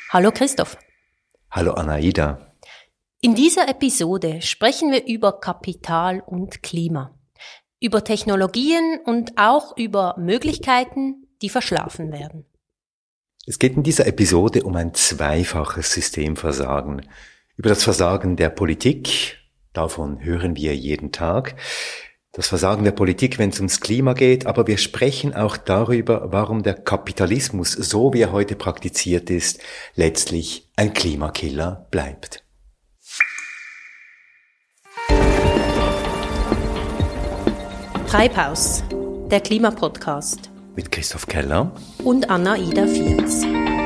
Hallo Christoph. Hallo Anaïda. In dieser Episode sprechen wir über Kapital und Klima, über Technologien und auch über Möglichkeiten, die verschlafen werden. Es geht in dieser Episode um ein zweifaches Systemversagen. Über das Versagen der Politik, davon hören wir jeden Tag, das Versagen der Politik, wenn es ums Klima geht, aber wir sprechen auch darüber, warum der Kapitalismus, so wie er heute praktiziert ist, letztlich ein Klimakiller bleibt. Treibhaus, der Klimapodcast. Mit Christoph Keller und Anaïda Vierz.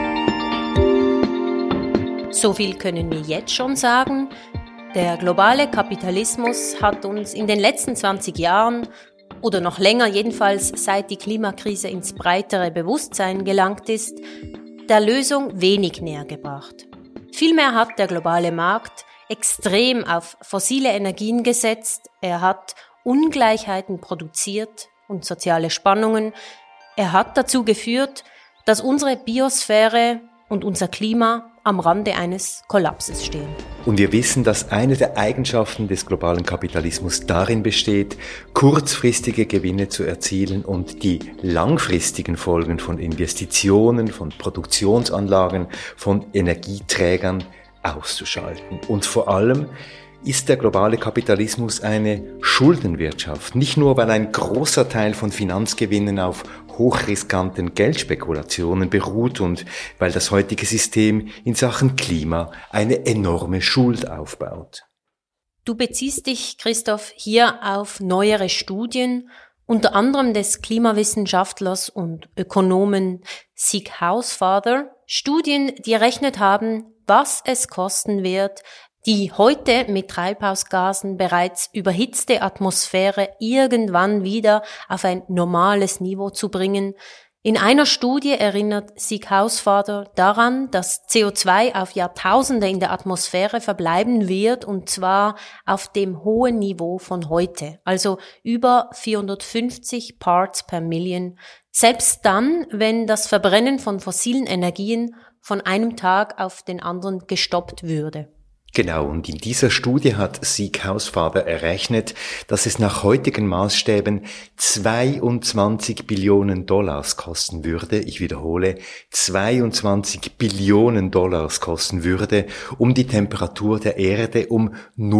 So viel können wir jetzt schon sagen. Der globale Kapitalismus hat uns in den letzten 20 Jahren oder noch länger jedenfalls seit die Klimakrise ins breitere Bewusstsein gelangt ist, der Lösung wenig näher gebracht. Vielmehr hat der globale Markt extrem auf fossile Energien gesetzt, er hat Ungleichheiten produziert und soziale Spannungen. Er hat dazu geführt, dass unsere Biosphäre und unser Klima am Rande eines Kollapses stehen. Und wir wissen, dass eine der Eigenschaften des globalen Kapitalismus darin besteht, kurzfristige Gewinne zu erzielen und die langfristigen Folgen von Investitionen, von Produktionsanlagen, von Energieträgern auszuschalten. Und vor allem ist der globale Kapitalismus eine Schuldenwirtschaft. Nicht nur, weil ein großer Teil von Finanzgewinnen auf hochriskanten Geldspekulationen beruht und weil das heutige System in Sachen Klima eine enorme Schuld aufbaut. Du beziehst dich, Christoph, hier auf neuere Studien, unter anderem des Klimawissenschaftlers und Ökonomen Sieg Hausvater, Studien, die errechnet haben, was es kosten wird, die heute mit Treibhausgasen bereits überhitzte Atmosphäre irgendwann wieder auf ein normales Niveau zu bringen. In einer Studie erinnert Sieg Hausvater daran, dass CO2 auf Jahrtausende in der Atmosphäre verbleiben wird, und zwar auf dem hohen Niveau von heute, also über 450 Parts per Million, selbst dann, wenn das Verbrennen von fossilen Energien von einem Tag auf den anderen gestoppt würde. Genau, und in dieser Studie hat Sieg Hausvater errechnet, dass es nach heutigen Maßstäben 22 Billionen Dollars kosten würde, ich wiederhole, 22 Billionen Dollars kosten würde, um die Temperatur der Erde um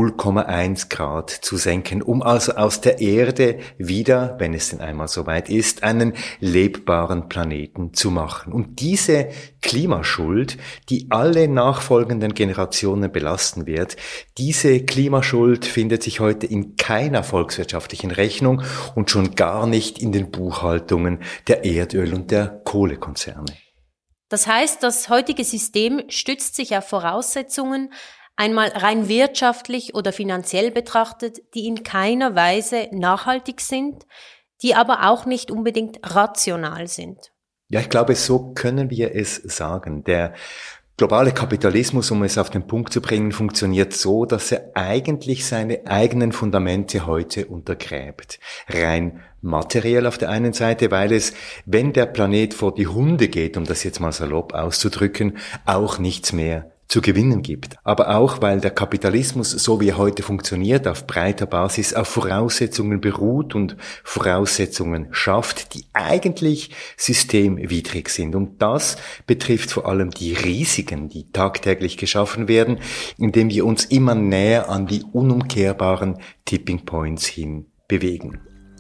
0,1 Grad zu senken, um also aus der Erde wieder, wenn es denn einmal soweit ist, einen lebbaren Planeten zu machen. Und diese Klimaschuld, die alle nachfolgenden Generationen belastet wird. Diese Klimaschuld findet sich heute in keiner volkswirtschaftlichen Rechnung und schon gar nicht in den Buchhaltungen der Erdöl- und der Kohlekonzerne. Das heißt, das heutige System stützt sich auf Voraussetzungen, einmal rein wirtschaftlich oder finanziell betrachtet, die in keiner Weise nachhaltig sind, die aber auch nicht unbedingt rational sind. Ja, ich glaube, so können wir es sagen. Der globale Kapitalismus, um es auf den Punkt zu bringen, funktioniert so, dass er eigentlich seine eigenen Fundamente heute untergräbt. Rein materiell auf der einen Seite, weil es, wenn der Planet vor die Hunde geht, um das jetzt mal salopp auszudrücken, auch nichts mehr zu gewinnen gibt. Aber auch, weil der Kapitalismus, so wie er heute funktioniert, auf breiter Basis auf Voraussetzungen beruht und Voraussetzungen schafft, die eigentlich systemwidrig sind. Und das betrifft vor allem die Risiken, die tagtäglich geschaffen werden, indem wir uns immer näher an die unumkehrbaren Tipping Points hin bewegen.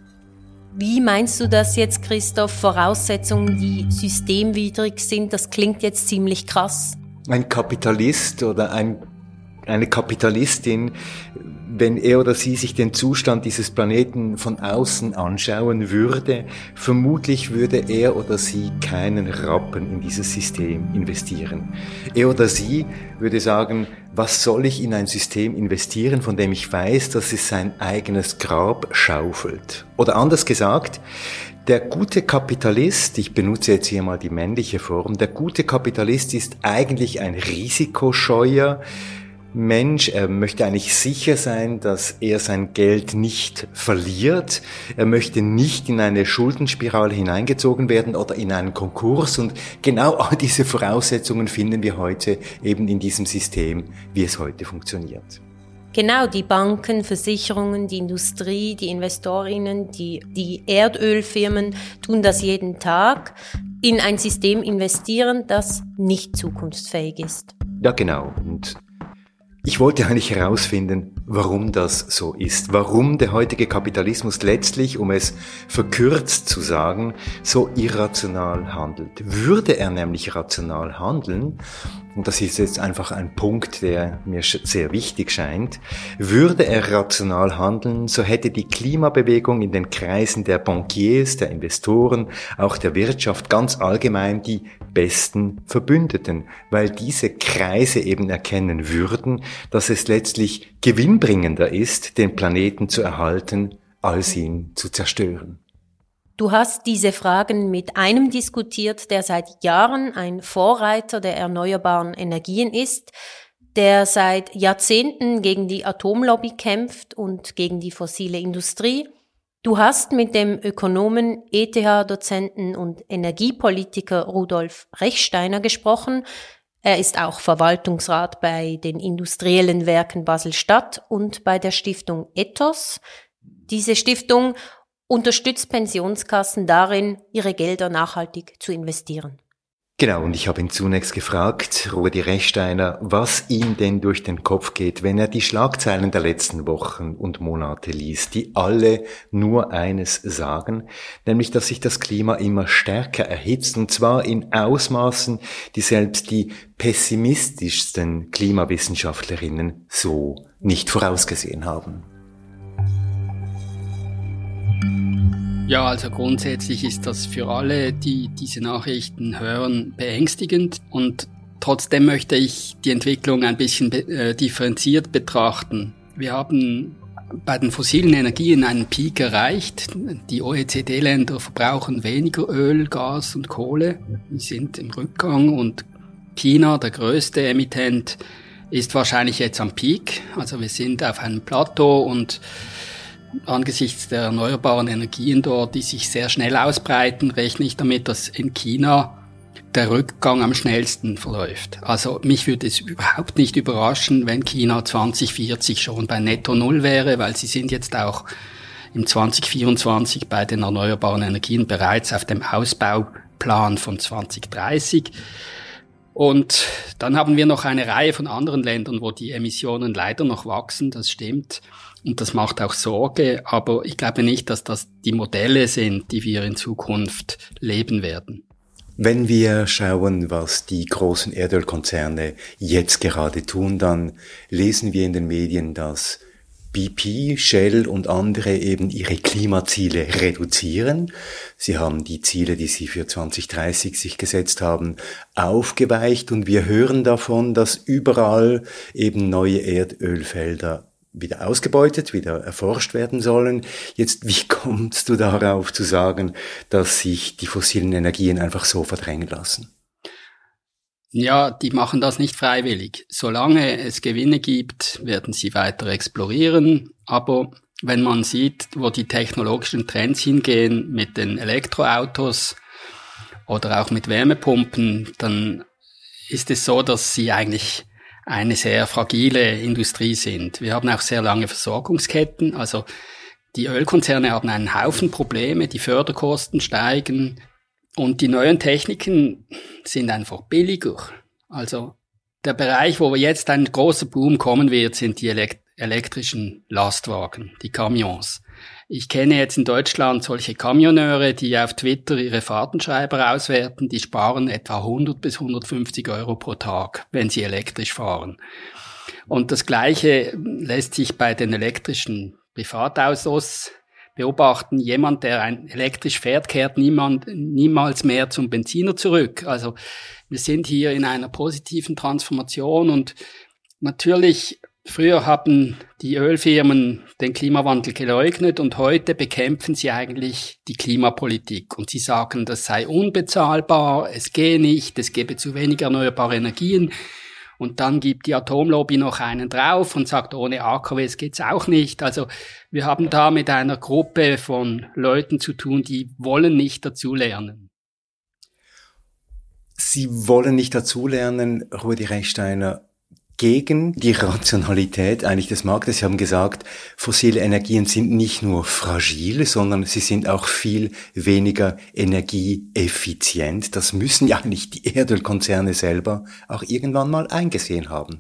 Wie meinst du das jetzt, Christoph? Voraussetzungen, die systemwidrig sind, das klingt jetzt ziemlich krass. Ein Kapitalist oder eine Kapitalistin, wenn er oder sie sich den Zustand dieses Planeten von außen anschauen würde, vermutlich würde er oder sie keinen Rappen in dieses System investieren. Er oder sie würde sagen, was soll ich in ein System investieren, von dem ich weiß, dass es sein eigenes Grab schaufelt? Oder anders gesagt, der gute Kapitalist, ich benutze jetzt hier mal die männliche Form, der gute Kapitalist ist eigentlich ein Risikoscheuer, Mensch. Er möchte eigentlich sicher sein, dass er sein Geld nicht verliert. Er möchte nicht in eine Schuldenspirale hineingezogen werden oder in einen Konkurs. Und genau all diese Voraussetzungen finden wir heute eben in diesem System, wie es heute funktioniert. Genau, die Banken, Versicherungen, die Industrie, die Investorinnen, die Erdölfirmen tun das jeden Tag, in ein System investieren, das nicht zukunftsfähig ist. Ja, genau. Und ich wollte eigentlich herausfinden, warum das so ist. Warum der heutige Kapitalismus letztlich, um es verkürzt zu sagen, so irrational handelt. Würde er nämlich rational handeln, und das ist jetzt einfach ein Punkt, der mir sehr wichtig scheint, würde er rational handeln, so hätte die Klimabewegung in den Kreisen der Bankiers, der Investoren, auch der Wirtschaft ganz allgemein die besten Verbündeten, weil diese Kreise eben erkennen würden, dass es letztlich gewinnbringender ist, den Planeten zu erhalten, als ihn zu zerstören. Du hast diese Fragen mit einem diskutiert, der seit Jahren ein Vorreiter der erneuerbaren Energien ist, der seit Jahrzehnten gegen die Atomlobby kämpft und gegen die fossile Industrie. Du hast mit dem Ökonomen, ETH-Dozenten und Energiepolitiker Rudolf Rechsteiner gesprochen. Er ist auch Verwaltungsrat bei den industriellen Werken Basel-Stadt und bei der Stiftung Ethos. Diese Stiftung unterstützt Pensionskassen darin, ihre Gelder nachhaltig zu investieren. Genau, und ich habe ihn zunächst gefragt, Rudi Rechsteiner, was ihm denn durch den Kopf geht, wenn er die Schlagzeilen der letzten Wochen und Monate liest, die alle nur eines sagen, nämlich, dass sich das Klima immer stärker erhitzt, und zwar in Ausmaßen, die selbst die pessimistischsten Klimawissenschaftlerinnen so nicht vorausgesehen haben. Ja, also grundsätzlich ist das für alle, die diese Nachrichten hören, beängstigend, und trotzdem möchte ich die Entwicklung ein bisschen differenziert betrachten. Wir haben bei den fossilen Energien einen Peak erreicht. Die OECD-Länder verbrauchen weniger Öl, Gas und Kohle. Die sind im Rückgang, und China, der größte Emittent, ist wahrscheinlich jetzt am Peak. Also wir sind auf einem Plateau, und angesichts der erneuerbaren Energien dort, die sich sehr schnell ausbreiten, rechne ich damit, dass in China der Rückgang am schnellsten verläuft. Also mich würde es überhaupt nicht überraschen, wenn China 2040 schon bei Netto Null wäre, weil sie sind jetzt auch im 2024 bei den erneuerbaren Energien bereits auf dem Ausbauplan von 2030. Und dann haben wir noch eine Reihe von anderen Ländern, wo die Emissionen leider noch wachsen, das stimmt. Und das macht auch Sorge, aber ich glaube nicht, dass das die Modelle sind, die wir in Zukunft leben werden. Wenn wir schauen, was die großen Erdölkonzerne jetzt gerade tun, dann lesen wir in den Medien, dass BP, Shell und andere eben ihre Klimaziele reduzieren. Sie haben die Ziele, die sie für 2030 sich gesetzt haben, aufgeweicht, und wir hören davon, dass überall eben neue Erdölfelder wieder ausgebeutet, wieder erforscht werden sollen. Jetzt, wie kommst du darauf zu sagen, dass sich die fossilen Energien einfach so verdrängen lassen? Ja, die machen das nicht freiwillig. Solange es Gewinne gibt, werden sie weiter explorieren. Aber wenn man sieht, wo die technologischen Trends hingehen mit den Elektroautos oder auch mit Wärmepumpen, dann ist es so, dass sie eigentlich eine sehr fragile Industrie sind. Wir haben auch sehr lange Versorgungsketten. Also die Ölkonzerne haben einen Haufen Probleme, die Förderkosten steigen, und die neuen Techniken sind einfach billiger. Also der Bereich, wo jetzt ein großer Boom kommen wird, sind die elektrischen Lastwagen, die Camions. Ich kenne jetzt in Deutschland solche Kamioneure, die auf Twitter ihre Fahrtenschreiber auswerten, die sparen etwa 100 bis 150 Euro pro Tag, wenn sie elektrisch fahren. Und das Gleiche lässt sich bei den elektrischen Privatautos beobachten. Jemand, der elektrisch fährt, kehrt niemals mehr zum Benziner zurück. Also wir sind hier in einer positiven Transformation, und natürlich früher haben die Ölfirmen den Klimawandel geleugnet, und heute bekämpfen sie eigentlich die Klimapolitik. Und sie sagen, das sei unbezahlbar, es gehe nicht, es gebe zu wenig erneuerbare Energien. Und dann gibt die Atomlobby noch einen drauf und sagt, ohne AKWs geht's auch nicht. Also wir haben da mit einer Gruppe von Leuten zu tun, die wollen nicht dazulernen. Sie wollen nicht dazulernen, Rudi Rechsteiner, gegen die Rationalität eigentlich des Marktes. Sie haben gesagt, fossile Energien sind nicht nur fragil, sondern sie sind auch viel weniger energieeffizient. Das müssen ja eigentlich die Erdölkonzerne selber auch irgendwann mal eingesehen haben.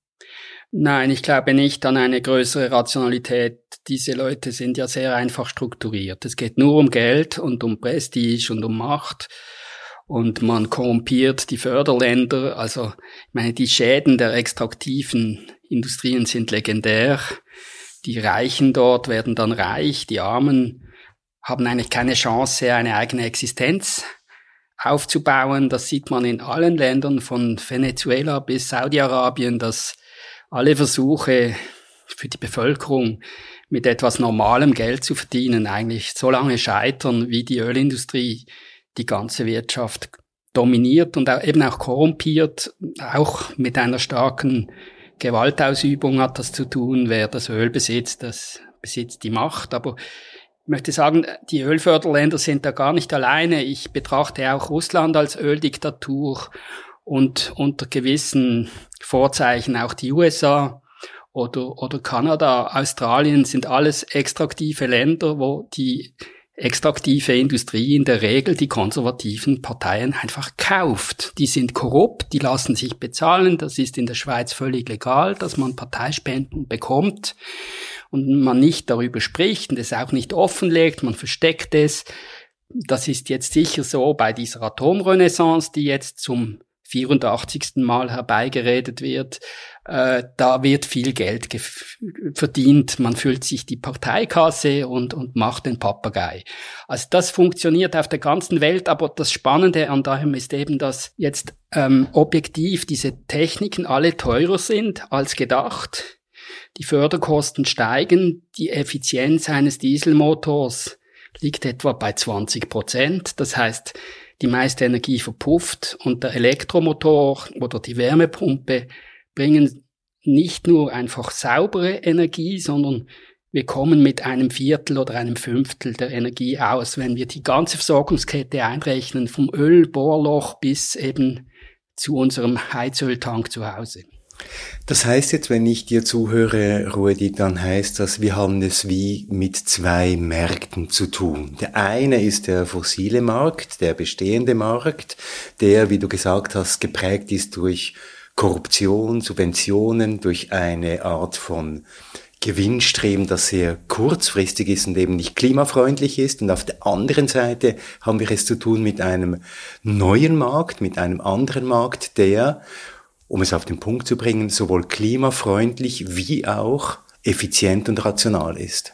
Nein, ich glaube nicht an eine größere Rationalität. Diese Leute sind ja sehr einfach strukturiert. Es geht nur um Geld und um Prestige und um Macht. Und man korrumpiert die Förderländer. Also, ich meine, die Schäden der extraktiven Industrien sind legendär. Die Reichen dort werden dann reich. Die Armen haben eigentlich keine Chance, eine eigene Existenz aufzubauen. Das sieht man in allen Ländern, von Venezuela bis Saudi-Arabien, dass alle Versuche für die Bevölkerung mit etwas normalem Geld zu verdienen eigentlich so lange scheitern, wie die Ölindustrie die ganze Wirtschaft dominiert und eben auch korrumpiert. Auch mit einer starken Gewaltausübung hat das zu tun. Wer das Öl besitzt, das besitzt die Macht. Aber ich möchte sagen, die Ölförderländer sind da gar nicht alleine. Ich betrachte auch Russland als Öldiktatur und unter gewissen Vorzeichen auch die USA oder Kanada, Australien sind alles extraktive Länder, wo die extraktive Industrie in der Regel die konservativen Parteien einfach kauft. Die sind korrupt, die lassen sich bezahlen. Das ist in der Schweiz völlig legal, dass man Parteispenden bekommt und man nicht darüber spricht und es auch nicht offenlegt, man versteckt es. Das ist jetzt sicher so bei dieser Atomrenaissance, die jetzt zum 84. Mal herbeigeredet wird. Da wird viel Geld verdient. Man füllt sich die Parteikasse und macht den Papagei. Also das funktioniert auf der ganzen Welt, aber das Spannende an daher ist eben, dass jetzt objektiv diese Techniken alle teurer sind als gedacht. Die Förderkosten steigen. Die Effizienz eines Dieselmotors liegt etwa bei 20%. Das heißt, die meiste Energie verpufft und der Elektromotor oder die Wärmepumpe bringen nicht nur einfach saubere Energie, sondern wir kommen mit einem Viertel oder einem Fünftel der Energie aus, wenn wir die ganze Versorgungskette einrechnen, vom Ölbohrloch bis eben zu unserem Heizöltank zu Hause. Das heißt jetzt, wenn ich dir zuhöre, Rudi, dann heißt das, wir haben es wie mit zwei Märkten zu tun. Der eine ist der fossile Markt, der bestehende Markt, der, wie du gesagt hast, geprägt ist durch Korruption, Subventionen, durch eine Art von Gewinnstreben, das sehr kurzfristig ist und eben nicht klimafreundlich ist. Und auf der anderen Seite haben wir es zu tun mit einem neuen Markt, mit einem anderen Markt, der, um es auf den Punkt zu bringen, sowohl klimafreundlich wie auch effizient und rational ist.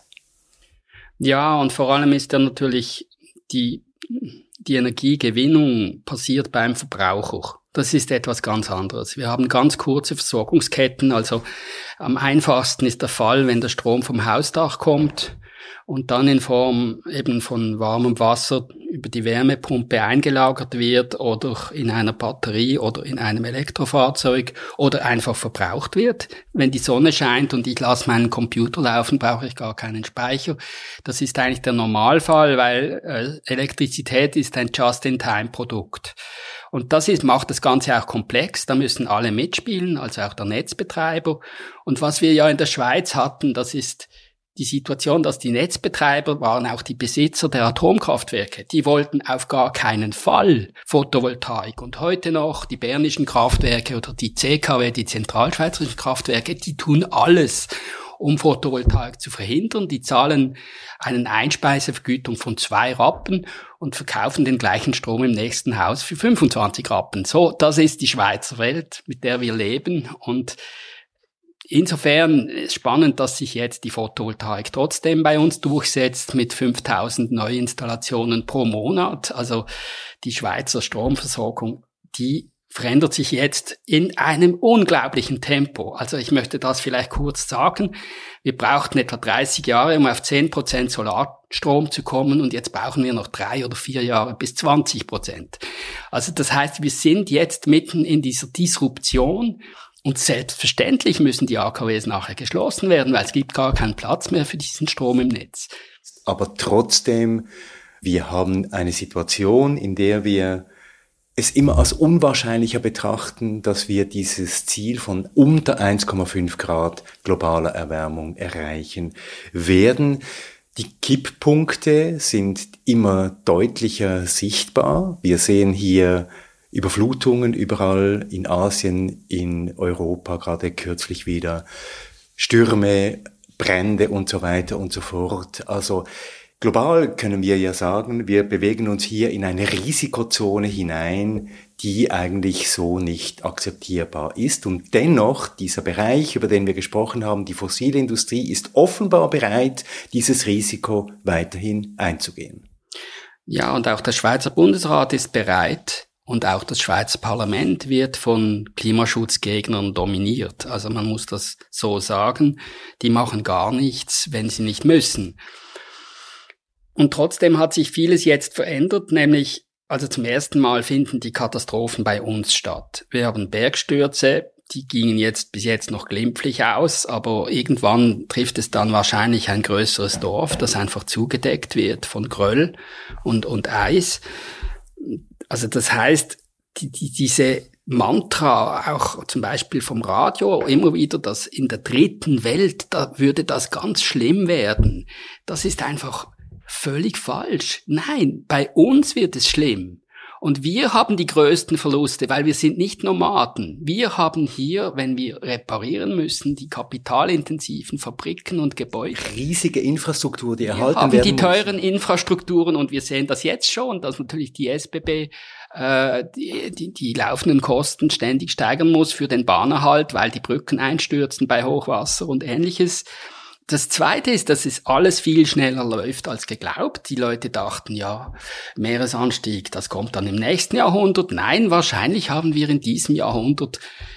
Ja, und vor allem ist ja natürlich die Energiegewinnung passiert beim Verbraucher. Das ist etwas ganz anderes. Wir haben ganz kurze Versorgungsketten, also am einfachsten ist der Fall, wenn der Strom vom Hausdach kommt und dann in Form eben von warmem Wasser über die Wärmepumpe eingelagert wird oder in einer Batterie oder in einem Elektrofahrzeug oder einfach verbraucht wird. Wenn die Sonne scheint und ich lasse meinen Computer laufen, brauche ich gar keinen Speicher. Das ist eigentlich der Normalfall, weil Elektrizität ist ein Just-in-Time-Produkt. Und macht das Ganze auch komplex. Da müssen alle mitspielen, also auch der Netzbetreiber. Und was wir ja in der Schweiz hatten, das ist die Situation, dass die Netzbetreiber waren auch die Besitzer der Atomkraftwerke. Die wollten auf gar keinen Fall Photovoltaik. Und heute noch die bernischen Kraftwerke oder die CKW, die zentralschweizerischen Kraftwerke, die tun alles, um Photovoltaik zu verhindern. Die zahlen eine Einspeisevergütung von 2 Rappen und verkaufen den gleichen Strom im nächsten Haus für 25 Rappen. So, das ist die Schweizer Welt, mit der wir leben. Und insofern ist spannend, dass sich jetzt die Photovoltaik trotzdem bei uns durchsetzt mit 5000 Neuinstallationen pro Monat. Also die Schweizer Stromversorgung, die verändert sich jetzt in einem unglaublichen Tempo. Also ich möchte das vielleicht kurz sagen. Wir brauchten etwa 30 Jahre, um auf 10% Solarstrom zu kommen, und jetzt brauchen wir noch 3 oder 4 Jahre bis 20%. Also das heißt, wir sind jetzt mitten in dieser Disruption, und selbstverständlich müssen die AKWs nachher geschlossen werden, weil es gibt gar keinen Platz mehr für diesen Strom im Netz. Aber trotzdem, wir haben eine Situation, in der wir es immer als unwahrscheinlicher betrachten, dass wir dieses Ziel von unter 1,5 Grad globaler Erwärmung erreichen werden. Die Kipppunkte sind immer deutlicher sichtbar. Wir sehen hier Überflutungen überall in Asien, in Europa, gerade kürzlich wieder Stürme, Brände und so weiter und so fort. Also global können wir ja sagen, wir bewegen uns hier in eine Risikozone hinein, die eigentlich so nicht akzeptierbar ist. Und dennoch, dieser Bereich, über den wir gesprochen haben, die fossile Industrie, ist offenbar bereit, dieses Risiko weiterhin einzugehen. Ja, und auch der Schweizer Bundesrat ist bereit, und auch das Schweizer Parlament wird von Klimaschutzgegnern dominiert. Also man muss das so sagen, die machen gar nichts, wenn sie nicht müssen. Und trotzdem hat sich vieles jetzt verändert, nämlich, also zum ersten Mal finden die Katastrophen bei uns statt. Wir haben Bergstürze, die gingen jetzt bis jetzt noch glimpflich aus, aber irgendwann trifft es dann wahrscheinlich ein größeres Dorf, das einfach zugedeckt wird von Geröll und Eis. Also das heißt, diese Mantra, auch zum Beispiel vom Radio, immer wieder, dass in der dritten Welt, da würde das ganz schlimm werden. Das ist einfach völlig falsch. Nein, bei uns wird es schlimm. Und wir haben die größten Verluste, weil wir sind nicht Nomaden. Wir haben hier, wenn wir reparieren müssen, die kapitalintensiven Fabriken und Gebäude. Riesige Infrastruktur, die erhalten werden muss. Wir haben die teuren Infrastrukturen, und wir sehen das jetzt schon, dass natürlich die SBB die laufenden Kosten ständig steigern muss für den Bahnerhalt, weil die Brücken einstürzen bei Hochwasser und Ähnliches. Das Zweite ist, dass es alles viel schneller läuft als geglaubt. Die Leute dachten, ja, Meeresanstieg, das kommt dann im nächsten Jahrhundert. Nein, wahrscheinlich haben wir in diesem Jahrhundert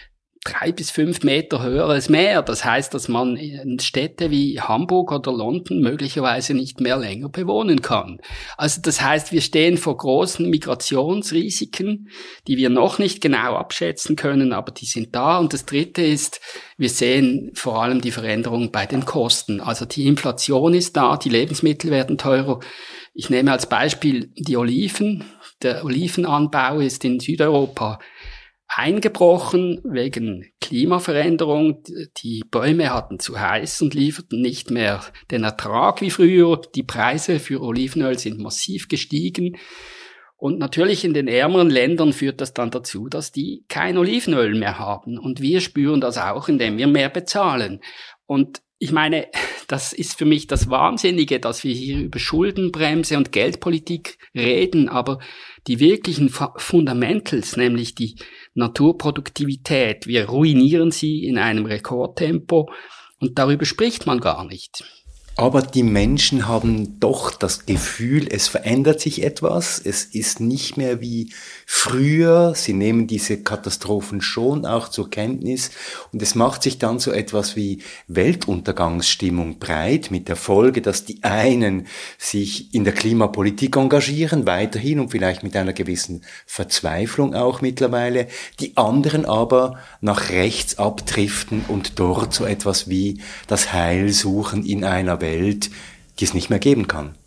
3 bis 5 Meter höheres Meer. Das heißt, dass man in Städte wie Hamburg oder London möglicherweise nicht mehr länger bewohnen kann. Also das heißt, wir stehen vor großen Migrationsrisiken, die wir noch nicht genau abschätzen können, aber die sind da. Und das Dritte ist, wir sehen vor allem die Veränderung bei den Kosten. Also die Inflation ist da, die Lebensmittel werden teurer. Ich nehme als Beispiel die Oliven. Der Olivenanbau ist in Südeuropa eingebrochen wegen Klimaveränderung. Die Bäume hatten zu heiß und lieferten nicht mehr den Ertrag wie früher. Die Preise für Olivenöl sind massiv gestiegen. Und natürlich in den ärmeren Ländern führt das dann dazu, dass die kein Olivenöl mehr haben. Und wir spüren das auch, indem wir mehr bezahlen. Und ich meine, das ist für mich das Wahnsinnige, dass wir hier über Schuldenbremse und Geldpolitik reden, aber die wirklichen Fundamentals, nämlich die Naturproduktivität, wir ruinieren sie in einem Rekordtempo, und darüber spricht man gar nicht. Aber die Menschen haben doch das Gefühl, es verändert sich etwas. Es ist nicht mehr wie früher. Sie nehmen diese Katastrophen schon auch zur Kenntnis. Und es macht sich dann so etwas wie Weltuntergangsstimmung breit, mit der Folge, dass die einen sich in der Klimapolitik engagieren, weiterhin und vielleicht mit einer gewissen Verzweiflung auch mittlerweile. Die anderen aber nach rechts abdriften und dort so etwas wie das Heil suchen in einer Welt, die es nicht mehr geben kann.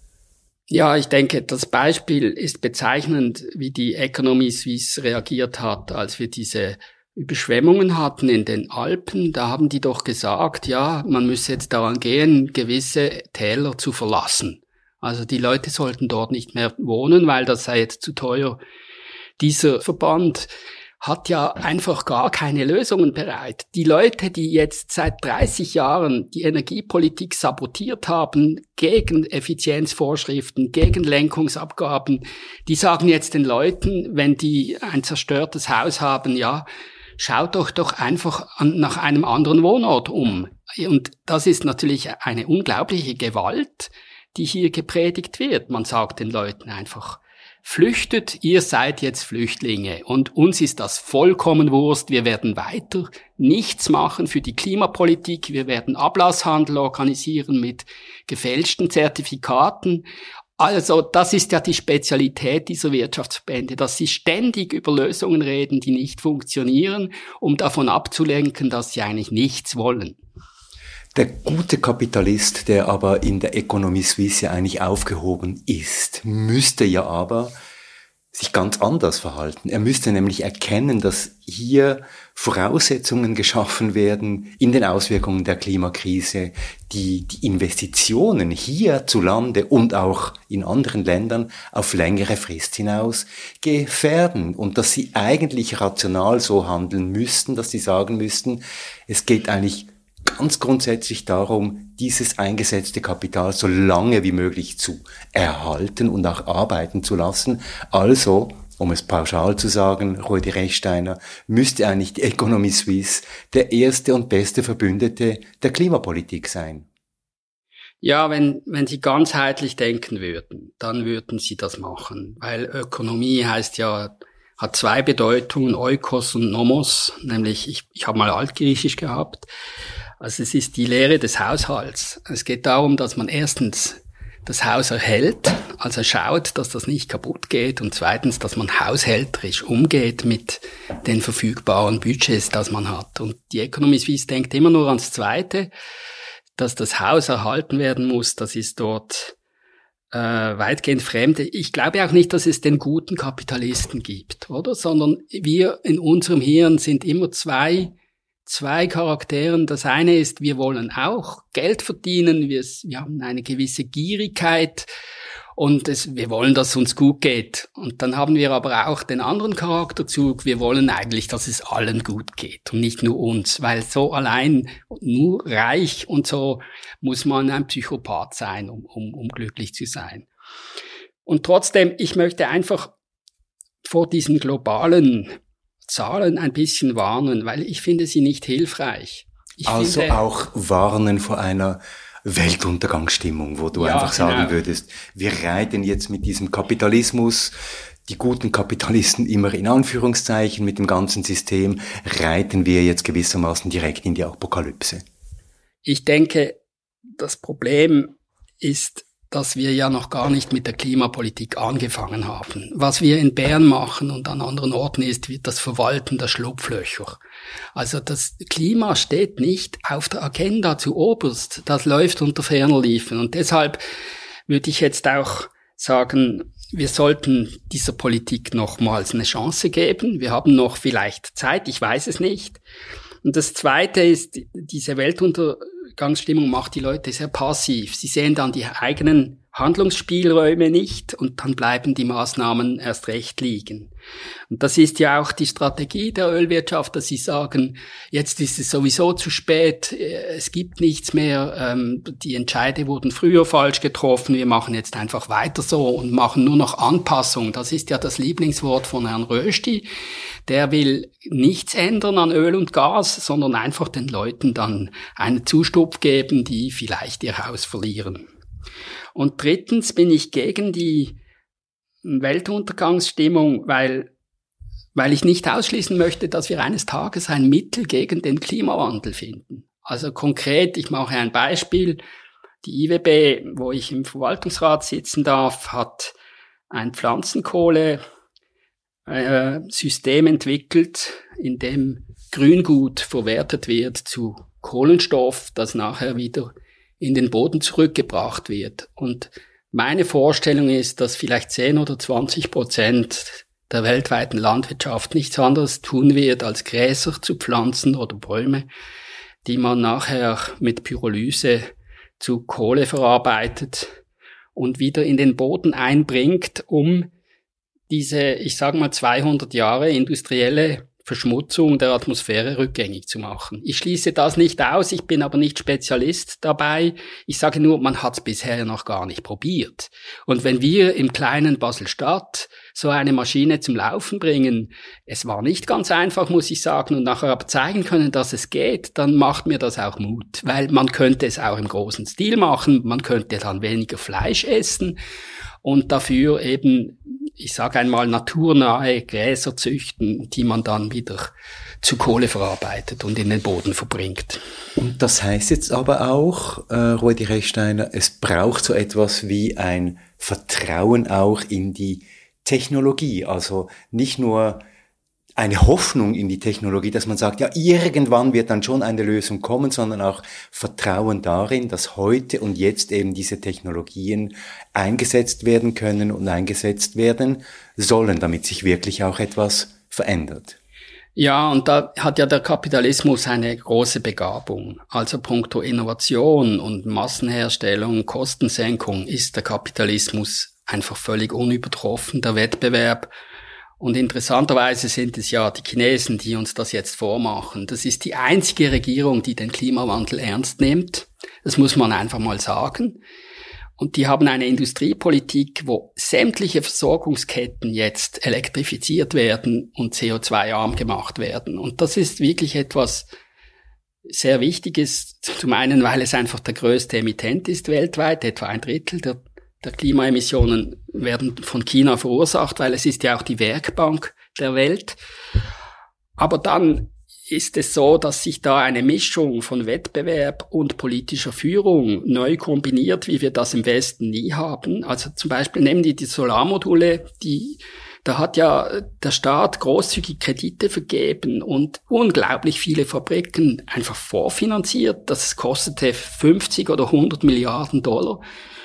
Ja, ich denke, das Beispiel ist bezeichnend, wie die Economy Suisse reagiert hat, als wir diese Überschwemmungen hatten in den Alpen. Da haben die doch gesagt, ja, man müsse jetzt daran gehen, gewisse Täler zu verlassen. Also die Leute sollten dort nicht mehr wohnen, weil das sei jetzt zu teuer. Dieser Verband hat ja einfach gar keine Lösungen bereit. Die Leute, die jetzt seit 30 Jahren die Energiepolitik sabotiert haben, gegen Effizienzvorschriften, gegen Lenkungsabgaben, die sagen jetzt den Leuten, wenn die ein zerstörtes Haus haben, ja, schaut euch doch einfach nach einem anderen Wohnort um. Und das ist natürlich eine unglaubliche Gewalt, die hier gepredigt wird. Man sagt den Leuten einfach, flüchtet, ihr seid jetzt Flüchtlinge und uns ist das vollkommen Wurst, wir werden weiter nichts machen für die Klimapolitik, wir werden Ablasshandel organisieren mit gefälschten Zertifikaten. Also das ist ja die Spezialität dieser Wirtschaftsverbände, dass sie ständig über Lösungen reden, die nicht funktionieren, um davon abzulenken, dass sie eigentlich nichts wollen. Der gute Kapitalist, der aber in der Economie Suisse ja eigentlich aufgehoben ist, müsste ja aber sich ganz anders verhalten. Er müsste nämlich erkennen, dass hier Voraussetzungen geschaffen werden in den Auswirkungen der Klimakrise, die Investitionen hierzulande und auch in anderen Ländern auf längere Frist hinaus gefährden und dass sie eigentlich rational so handeln müssten, dass sie sagen müssten, es geht eigentlich ganz grundsätzlich darum, dieses eingesetzte Kapital so lange wie möglich zu erhalten und auch arbeiten zu lassen. Also, um es pauschal zu sagen, Rudi Rechsteiner, müsste eigentlich die Economie Suisse der erste und beste Verbündete der Klimapolitik sein. Ja, wenn Sie ganzheitlich denken würden, dann würden Sie das machen. Weil Ökonomie heißt ja, hat zwei Bedeutungen, Oikos und Nomos, nämlich ich habe mal Altgriechisch gehabt. Also es ist die Lehre des Haushalts. Es geht darum, dass man erstens das Haus erhält, also schaut, dass das nicht kaputt geht und zweitens, dass man haushälterisch umgeht mit den verfügbaren Budgets, das man hat. Und die Economie Suisse denkt immer nur ans Zweite, dass das Haus erhalten werden muss, das ist dort weitgehend fremd. Ich glaube auch nicht, dass es den guten Kapitalisten gibt, oder? Sondern wir in unserem Hirn sind immer zwei Charakteren. Das eine ist, wir wollen auch Geld verdienen, wir haben eine gewisse Gierigkeit und wir wollen, dass es uns gut geht. Und dann haben wir aber auch den anderen Charakterzug, wir wollen eigentlich, dass es allen gut geht und nicht nur uns, weil so allein nur reich und so muss man ein Psychopath sein, um glücklich zu sein. Und trotzdem, ich möchte einfach vor diesen globalen Zahlen ein bisschen warnen, weil ich finde sie nicht hilfreich. Also auch warnen vor einer Weltuntergangsstimmung, wo du einfach sagen würdest, wir reiten jetzt mit diesem Kapitalismus, die guten Kapitalisten immer in Anführungszeichen, mit dem ganzen System, reiten wir jetzt gewissermaßen direkt in die Apokalypse. Ich denke, das Problem ist, dass wir ja noch gar nicht mit der Klimapolitik angefangen haben. Was wir in Bern machen und an anderen Orten ist das Verwalten der Schlupflöcher. Also das Klima steht nicht auf der Agenda zu oberst. Das läuft unter ferner Liefen. Und deshalb würde ich jetzt auch sagen, wir sollten dieser Politik nochmals eine Chance geben. Wir haben noch vielleicht Zeit, ich weiß es nicht. Und das Zweite ist, diese Weltuntergangsstimmung macht die Leute sehr passiv. Sie sehen dann die eigenen Handlungsspielräume nicht und dann bleiben die Maßnahmen erst recht liegen. Und das ist ja auch die Strategie der Ölwirtschaft, dass sie sagen, jetzt ist es sowieso zu spät, es gibt nichts mehr, die Entscheide wurden früher falsch getroffen, wir machen jetzt einfach weiter so und machen nur noch Anpassungen. Das ist ja das Lieblingswort von Herrn Rösti. Der will nichts ändern an Öl und Gas, sondern einfach den Leuten dann einen Zustupf geben, die vielleicht ihr Haus verlieren. Und drittens bin ich gegen die Weltuntergangsstimmung, weil ich nicht ausschließen möchte, dass wir eines Tages ein Mittel gegen den Klimawandel finden. Also konkret, ich mache ein Beispiel. Die IWB, wo ich im Verwaltungsrat sitzen darf, hat ein Pflanzenkohle-System entwickelt, in dem Grüngut verwertet wird zu Kohlenstoff, das nachher wieder in den Boden zurückgebracht wird. Und meine Vorstellung ist, dass vielleicht 10 oder 20% der weltweiten Landwirtschaft nichts anderes tun wird, als Gräser zu pflanzen oder Bäume, die man nachher mit Pyrolyse zu Kohle verarbeitet und wieder in den Boden einbringt, um diese, ich sage mal 200 Jahre industrielle Verschmutzung der Atmosphäre rückgängig zu machen. Ich schließe das nicht aus, ich bin aber nicht Spezialist dabei. Ich sage nur, man hat es bisher noch gar nicht probiert. Und wenn wir im kleinen Basel-Stadt so eine Maschine zum Laufen bringen, es war nicht ganz einfach, muss ich sagen, und nachher aber zeigen können, dass es geht, dann macht mir das auch Mut. Weil man könnte es auch im großen Stil machen, man könnte dann weniger Fleisch essen und dafür eben ich sage einmal, naturnahe Gräser züchten, die man dann wieder zu Kohle verarbeitet und in den Boden verbringt. Und das heißt jetzt aber auch, Ruedi Rechsteiner, es braucht so etwas wie ein Vertrauen auch in die Technologie. Also nicht nur eine Hoffnung in die Technologie, dass man sagt, ja, irgendwann wird dann schon eine Lösung kommen, sondern auch Vertrauen darin, dass heute und jetzt eben diese Technologien eingesetzt werden können und eingesetzt werden sollen, damit sich wirklich auch etwas verändert. Ja, und da hat ja der Kapitalismus eine große Begabung. Also punkto Innovation und Massenherstellung, Kostensenkung ist der Kapitalismus einfach völlig unübertroffen, der Wettbewerb. Und interessanterweise sind es ja die Chinesen, die uns das jetzt vormachen. Das ist die einzige Regierung, die den Klimawandel ernst nimmt. Das muss man einfach mal sagen. Und die haben eine Industriepolitik, wo sämtliche Versorgungsketten jetzt elektrifiziert werden und CO2-arm gemacht werden. Und das ist wirklich etwas sehr Wichtiges. Zum einen, weil es einfach der größte Emittent ist weltweit, etwa 1/3 der Klimaemissionen werden von China verursacht, weil es ist ja auch die Werkbank der Welt. Aber dann ist es so, dass sich da eine Mischung von Wettbewerb und politischer Führung neu kombiniert, wie wir das im Westen nie haben. Also zum Beispiel nehmen die Solarmodule, da hat ja der Staat großzügig Kredite vergeben und unglaublich viele Fabriken einfach vorfinanziert. Das kostete 50 oder 100 Milliarden $.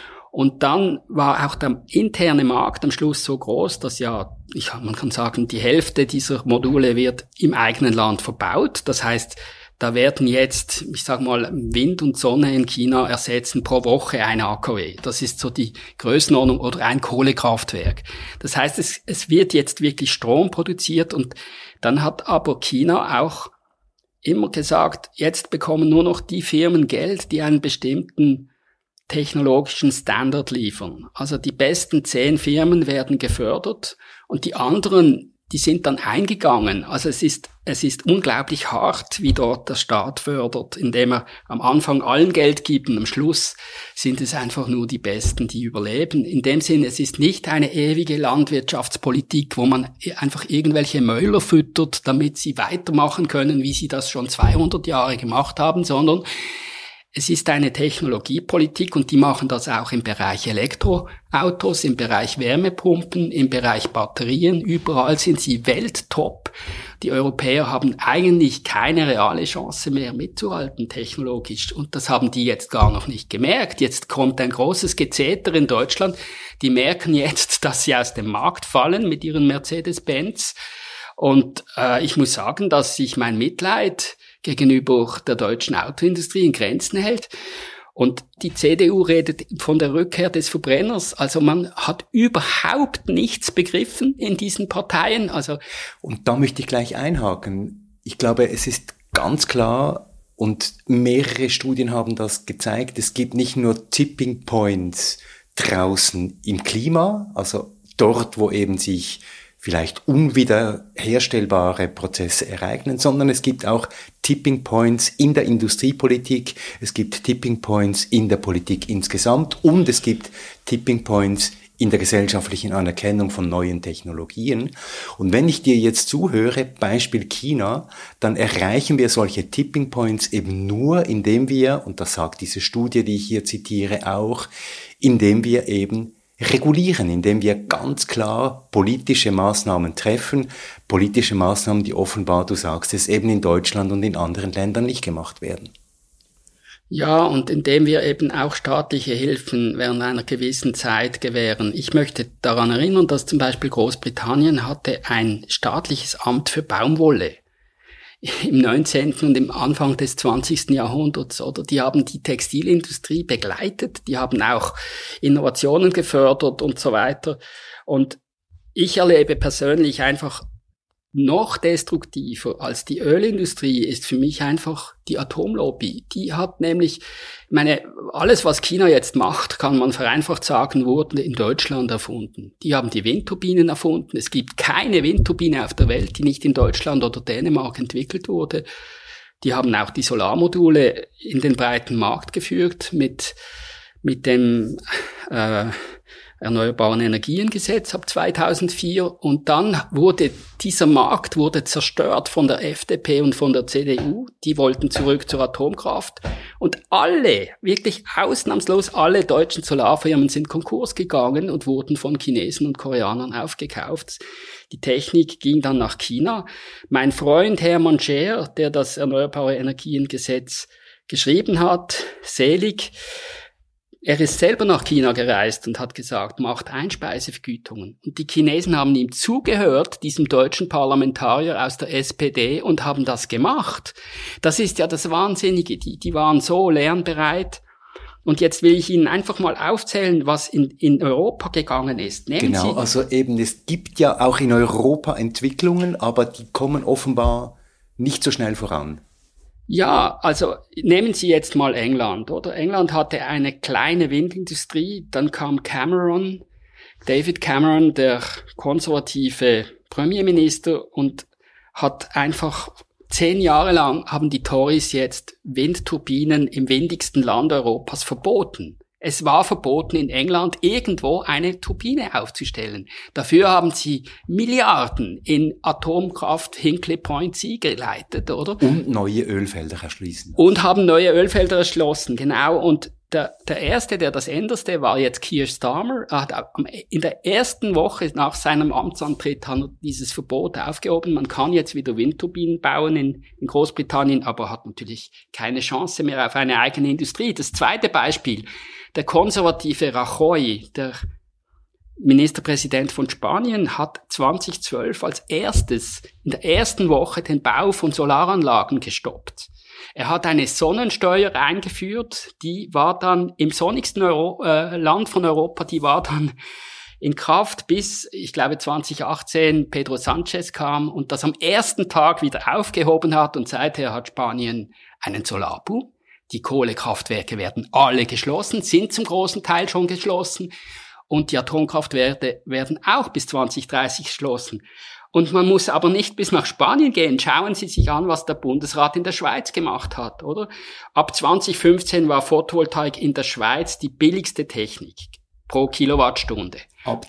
Und dann war auch der interne Markt am Schluss so groß, dass man kann sagen, die Hälfte dieser Module wird im eigenen Land verbaut. Das heißt, da werden jetzt, ich sag mal, Wind und Sonne in China ersetzen pro Woche ein AKW. Das ist so die Größenordnung, oder ein Kohlekraftwerk. Das heißt, es wird jetzt wirklich Strom produziert, und dann hat aber China auch immer gesagt, jetzt bekommen nur noch die Firmen Geld, die einen bestimmten technologischen Standard liefern. Also die besten 10 Firmen werden gefördert und die anderen, die sind dann eingegangen. Also es ist unglaublich hart, wie dort der Staat fördert, indem er am Anfang allen Geld gibt und am Schluss sind es einfach nur die Besten, die überleben. In dem Sinne, es ist nicht eine ewige Landwirtschaftspolitik, wo man einfach irgendwelche Mäuler füttert, damit sie weitermachen können, wie sie das schon 200 Jahre gemacht haben, sondern es ist eine Technologiepolitik, und die machen das auch im Bereich Elektroautos, im Bereich Wärmepumpen, im Bereich Batterien. Überall sind sie welttop. Die Europäer haben eigentlich keine reale Chance mehr mitzuhalten technologisch, und das haben die jetzt gar noch nicht gemerkt. Jetzt kommt ein großes Gezeter in Deutschland. Die merken jetzt, dass sie aus dem Markt fallen mit ihren Mercedes-Benz. Und ich muss sagen, dass sich mein Mitleid gegenüber der deutschen Autoindustrie in Grenzen hält. Und die CDU redet von der Rückkehr des Verbrenners. Also man hat überhaupt nichts begriffen in diesen Parteien. Und da möchte ich gleich einhaken. Ich glaube, es ist ganz klar, und mehrere Studien haben das gezeigt, es gibt nicht nur Tipping Points draußen im Klima, also dort, wo eben sich vielleicht unwiederherstellbare Prozesse ereignen, sondern es gibt auch Tipping Points in der Industriepolitik, es gibt Tipping Points in der Politik insgesamt, und es gibt Tipping Points in der gesellschaftlichen Anerkennung von neuen Technologien. Und wenn ich dir jetzt zuhöre, Beispiel China, dann erreichen wir solche Tipping Points eben nur, indem wir, und das sagt diese Studie, die ich hier zitiere, auch, indem wir eben regulieren, indem wir ganz klar politische Maßnahmen treffen, politische Maßnahmen, die offenbar, du sagst es, eben in Deutschland und in anderen Ländern nicht gemacht werden. Ja, und indem wir eben auch staatliche Hilfen während einer gewissen Zeit gewähren. Ich möchte daran erinnern, dass zum Beispiel Großbritannien hatte ein staatliches Amt für Baumwolle im 19. und im Anfang des 20. Jahrhunderts, oder? Die haben die Textilindustrie begleitet, die haben auch Innovationen gefördert und so weiter. Und ich erlebe persönlich einfach, noch destruktiver als die Ölindustrie ist für mich einfach die Atomlobby. Die hat nämlich, alles was China jetzt macht, kann man vereinfacht sagen, wurde in Deutschland erfunden. Die haben die Windturbinen erfunden. Es gibt keine Windturbine auf der Welt, die nicht in Deutschland oder Dänemark entwickelt wurde. Die haben auch die Solarmodule in den breiten Markt geführt mit dem Erneuerbaren Energiengesetz ab 2004 und dann wurde dieser Markt zerstört von der FDP und von der CDU. Die wollten zurück zur Atomkraft und wirklich ausnahmslos alle deutschen Solarfirmen sind Konkurs gegangen und wurden von Chinesen und Koreanern aufgekauft. Die Technik ging dann nach China. Mein Freund Hermann Scheer, der das Erneuerbare Energiengesetz geschrieben hat, selig, er ist selber nach China gereist und hat gesagt, macht Einspeisevergütungen. Und die Chinesen haben ihm zugehört, diesem deutschen Parlamentarier aus der SPD, und haben das gemacht. Das ist ja das Wahnsinnige. Die waren so lernbereit. Und jetzt will ich Ihnen einfach mal aufzählen, was in Europa gegangen ist. Genau, also eben, es gibt ja auch in Europa Entwicklungen, aber die kommen offenbar nicht so schnell voran. Ja, also nehmen Sie jetzt mal England, oder? England hatte eine kleine Windindustrie, dann kam David Cameron, der konservative Premierminister, und hat einfach 10 Jahre lang haben die Tories jetzt Windturbinen im windigsten Land Europas verboten. Es war verboten, in England irgendwo eine Turbine aufzustellen. Dafür haben sie Milliarden in Atomkraft Hinkley Point C geleitet, oder? Und neue Ölfelder erschließen. Und haben neue Ölfelder erschlossen, genau. Und der Erste, der das änderte, war jetzt Keir Starmer. Er hat in der ersten Woche nach seinem Amtsantritt hat er dieses Verbot aufgehoben. Man kann jetzt wieder Windturbinen bauen in Großbritannien, aber hat natürlich keine Chance mehr auf eine eigene Industrie. Das zweite Beispiel: der konservative Rajoy, der Ministerpräsident von Spanien, hat 2012 als erstes in der ersten Woche den Bau von Solaranlagen gestoppt. Er hat eine Sonnensteuer eingeführt, die war dann im sonnigsten Land von Europa, die war dann in Kraft bis, ich glaube, 2018 Pedro Sanchez kam und das am ersten Tag wieder aufgehoben hat, und seither hat Spanien einen Solarboom. Die Kohlekraftwerke werden alle geschlossen, sind zum großen Teil schon geschlossen, und die Atomkraftwerke werden auch bis 2030 geschlossen. Und man muss aber nicht bis nach Spanien gehen. Schauen Sie sich an, was der Bundesrat in der Schweiz gemacht hat, oder? Ab 2015 war Photovoltaik in der Schweiz die billigste Technik pro Kilowattstunde. Ab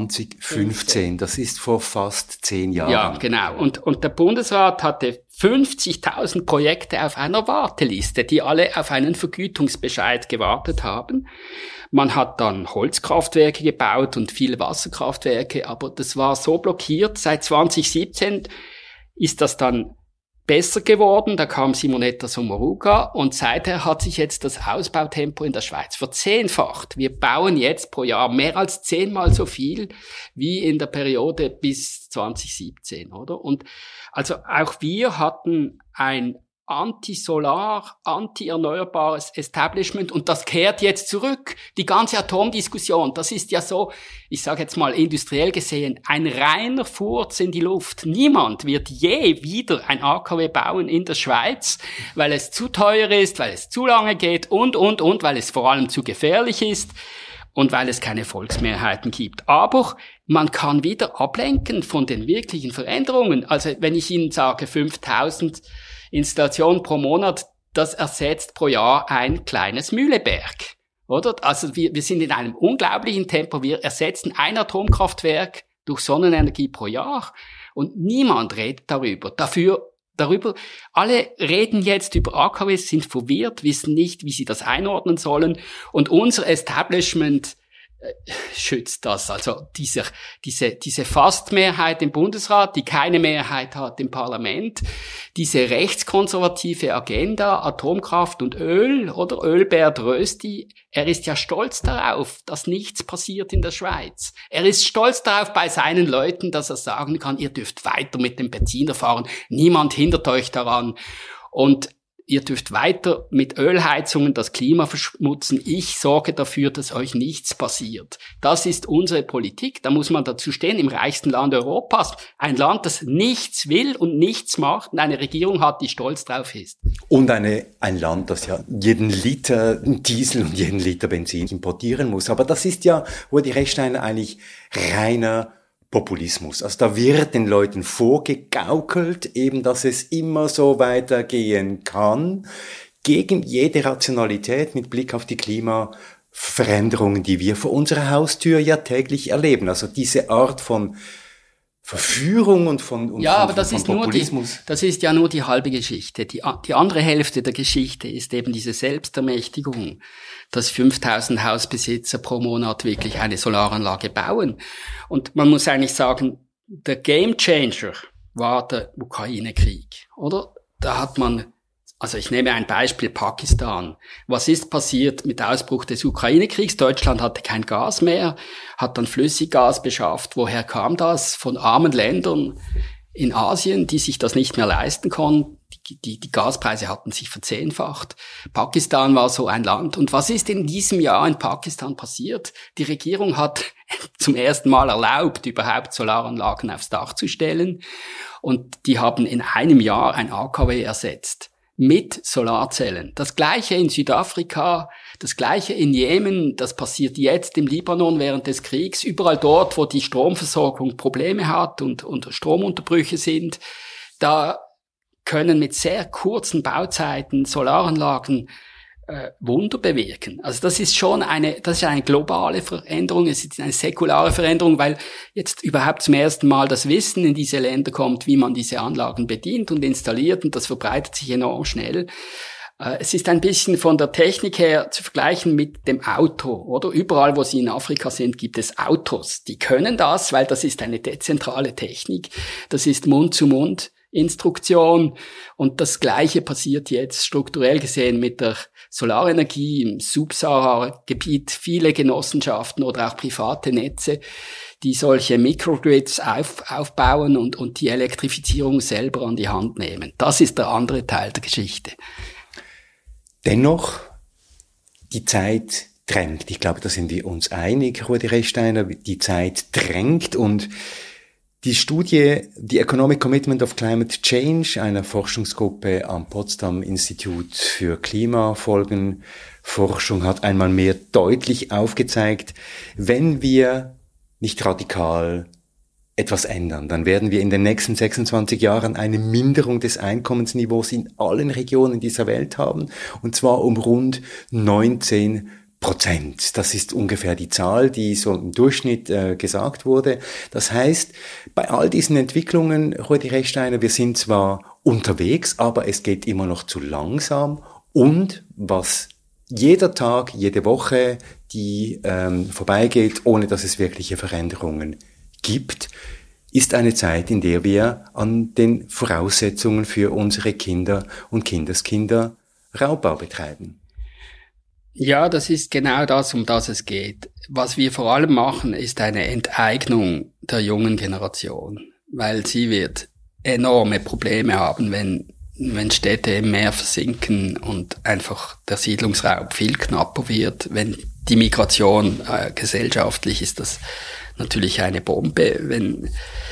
2015, das ist vor fast 10 Jahren. Ja, genau. Und der Bundesrat hatte 50.000 Projekte auf einer Warteliste, die alle auf einen Vergütungsbescheid gewartet haben. Man hat dann Holzkraftwerke gebaut und viele Wasserkraftwerke, aber das war so blockiert. Seit 2017 ist das dann besser geworden. Da kam Simonetta Sommaruga und seither hat sich jetzt das Ausbautempo in der Schweiz verzehnfacht. Wir bauen jetzt pro Jahr mehr als 10-mal so viel wie in der Periode bis 2017, oder? Und also auch wir hatten ein anti-solar, anti-erneuerbares Establishment, und das kehrt jetzt zurück. Die ganze Atomdiskussion, das ist ja so, ich sage jetzt mal industriell gesehen, ein reiner Furz in die Luft. Niemand wird je wieder ein AKW bauen in der Schweiz, weil es zu teuer ist, weil es zu lange geht und, weil es vor allem zu gefährlich ist und weil es keine Volksmehrheiten gibt. Aber man kann wieder ablenken von den wirklichen Veränderungen. Also wenn ich Ihnen sage, 5.000 Installationen pro Monat, das ersetzt pro Jahr ein kleines Mühleberg, oder? Also wir sind in einem unglaublichen Tempo. Wir ersetzen ein Atomkraftwerk durch Sonnenenergie pro Jahr und niemand redet darüber. Alle reden jetzt über AKWs, sind verwirrt, wissen nicht, wie sie das einordnen sollen, und unser Establishment schützt das. Also diese Fastmehrheit im Bundesrat, die keine Mehrheit hat im Parlament, diese rechtskonservative Agenda, Atomkraft und Öl, oder Ölbert Rösti, er ist ja stolz darauf, dass nichts passiert in der Schweiz. Er ist stolz darauf bei seinen Leuten, dass er sagen kann, ihr dürft weiter mit dem Benziner fahren, niemand hindert euch daran, und ihr dürft weiter mit Ölheizungen das Klima verschmutzen. Ich sorge dafür, dass euch nichts passiert. Das ist unsere Politik. Da muss man dazu stehen, im reichsten Land Europas. Ein Land, das nichts will und nichts macht und eine Regierung hat, die stolz drauf ist. Und ein Land, das ja jeden Liter Diesel und jeden Liter Benzin importieren muss. Aber das ist ja, Rudi Rechsteiner, eigentlich reiner Populismus. Also da wird den Leuten vorgegaukelt, eben, dass es immer so weitergehen kann, gegen jede Rationalität mit Blick auf die Veränderungen, die wir vor unserer Haustür ja täglich erleben. Also diese Art von Verführung und von Populismus. Das ist ja nur die halbe Geschichte. Die andere Hälfte der Geschichte ist eben diese Selbstermächtigung, dass 5000 Hausbesitzer pro Monat wirklich eine Solaranlage bauen. Und man muss eigentlich sagen, der Gamechanger war der Ukraine-Krieg, oder? Da hat man, also ich nehme ein Beispiel Pakistan. Was ist passiert mit Ausbruch des Ukraine-Kriegs? Deutschland hatte kein Gas mehr, hat dann Flüssiggas beschafft. Woher kam das? Von armen Ländern in Asien, die sich das nicht mehr leisten konnten. Die Gaspreise hatten sich verzehnfacht. Pakistan war so ein Land. Und was ist in diesem Jahr in Pakistan passiert? Die Regierung hat zum ersten Mal erlaubt, überhaupt Solaranlagen aufs Dach zu stellen. Und die haben in einem Jahr ein AKW ersetzt mit Solarzellen. Das Gleiche in Südafrika, das Gleiche in Jemen, das passiert jetzt im Libanon während des Kriegs. Überall dort, wo die Stromversorgung Probleme hat und Stromunterbrüche sind, da können mit sehr kurzen Bauzeiten Solaranlagen Wunder bewirken. Also das ist eine globale Veränderung, es ist eine säkulare Veränderung, weil jetzt überhaupt zum ersten Mal das Wissen in diese Länder kommt, wie man diese Anlagen bedient und installiert, und das verbreitet sich enorm schnell. Es ist ein bisschen von der Technik her zu vergleichen mit dem Auto, oder? Überall, wo Sie in Afrika sind, gibt es Autos. Die können das, weil das ist eine dezentrale Technik. Das ist Mund-zu-Mund-Instruktion. Und das Gleiche passiert jetzt strukturell gesehen mit der Solarenergie im Subsahara-Gebiet. Viele Genossenschaften oder auch private Netze, die solche Microgrids aufbauen und die Elektrifizierung selber an die Hand nehmen. Das ist der andere Teil der Geschichte. Dennoch, die Zeit drängt. Ich glaube, da sind wir uns einig, Rudi Rechsteiner. Die Zeit drängt, und die Studie The Economic Commitment of Climate Change einer Forschungsgruppe am Potsdam Institut für Klimafolgenforschung hat einmal mehr deutlich aufgezeigt, wenn wir nicht radikal etwas ändern, dann werden wir in den nächsten 26 Jahren eine Minderung des Einkommensniveaus in allen Regionen dieser Welt haben, und zwar um rund 19%. Das ist ungefähr die Zahl, die so im Durchschnitt gesagt wurde. Das heißt, bei all diesen Entwicklungen, Rudi Rechsteiner, wir sind zwar unterwegs, aber es geht immer noch zu langsam, und was jeder Tag, jede Woche, die vorbeigeht, ohne dass es wirkliche Veränderungen gibt, ist eine Zeit, in der wir an den Voraussetzungen für unsere Kinder und Kindeskinder Raubbau betreiben. Ja, das ist genau das, um das es geht. Was wir vor allem machen, ist eine Enteignung der jungen Generation, weil sie wird enorme Probleme haben, wenn Städte im Meer versinken und einfach der Siedlungsraum viel knapper wird. Wenn die Migration gesellschaftlich ist das natürlich eine Bombe, wenn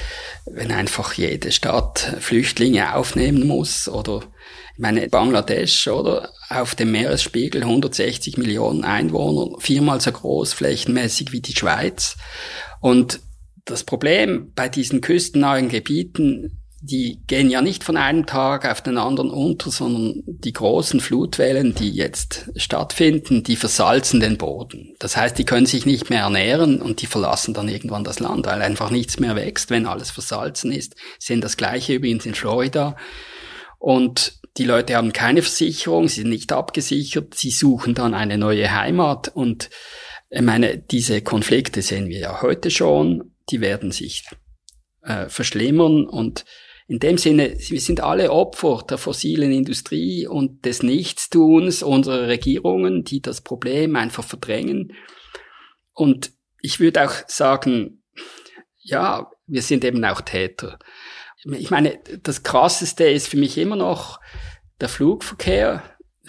einfach jede Stadt Flüchtlinge aufnehmen muss, oder ich meine Bangladesch, oder auf dem Meeresspiegel 160 Millionen Einwohner, 4-mal so groß flächenmäßig wie die Schweiz. Und das Problem bei diesen küstennahen Gebieten, die gehen ja nicht von einem Tag auf den anderen unter, sondern die großen Flutwellen, die jetzt stattfinden, die versalzen den Boden. Das heißt, die können sich nicht mehr ernähren und die verlassen dann irgendwann das Land, weil einfach nichts mehr wächst, wenn alles versalzen ist. Sehen das Gleiche übrigens in Florida. Und die Leute haben keine Versicherung, sie sind nicht abgesichert, sie suchen dann eine neue Heimat. Und ich meine, diese Konflikte sehen wir ja heute schon, die werden sich verschlimmern, und in dem Sinne, wir sind alle Opfer der fossilen Industrie und des Nichtstuns unserer Regierungen, die das Problem einfach verdrängen. Und ich würde auch sagen, ja, wir sind eben auch Täter. Ich meine, das Krasseste ist für mich immer noch der Flugverkehr,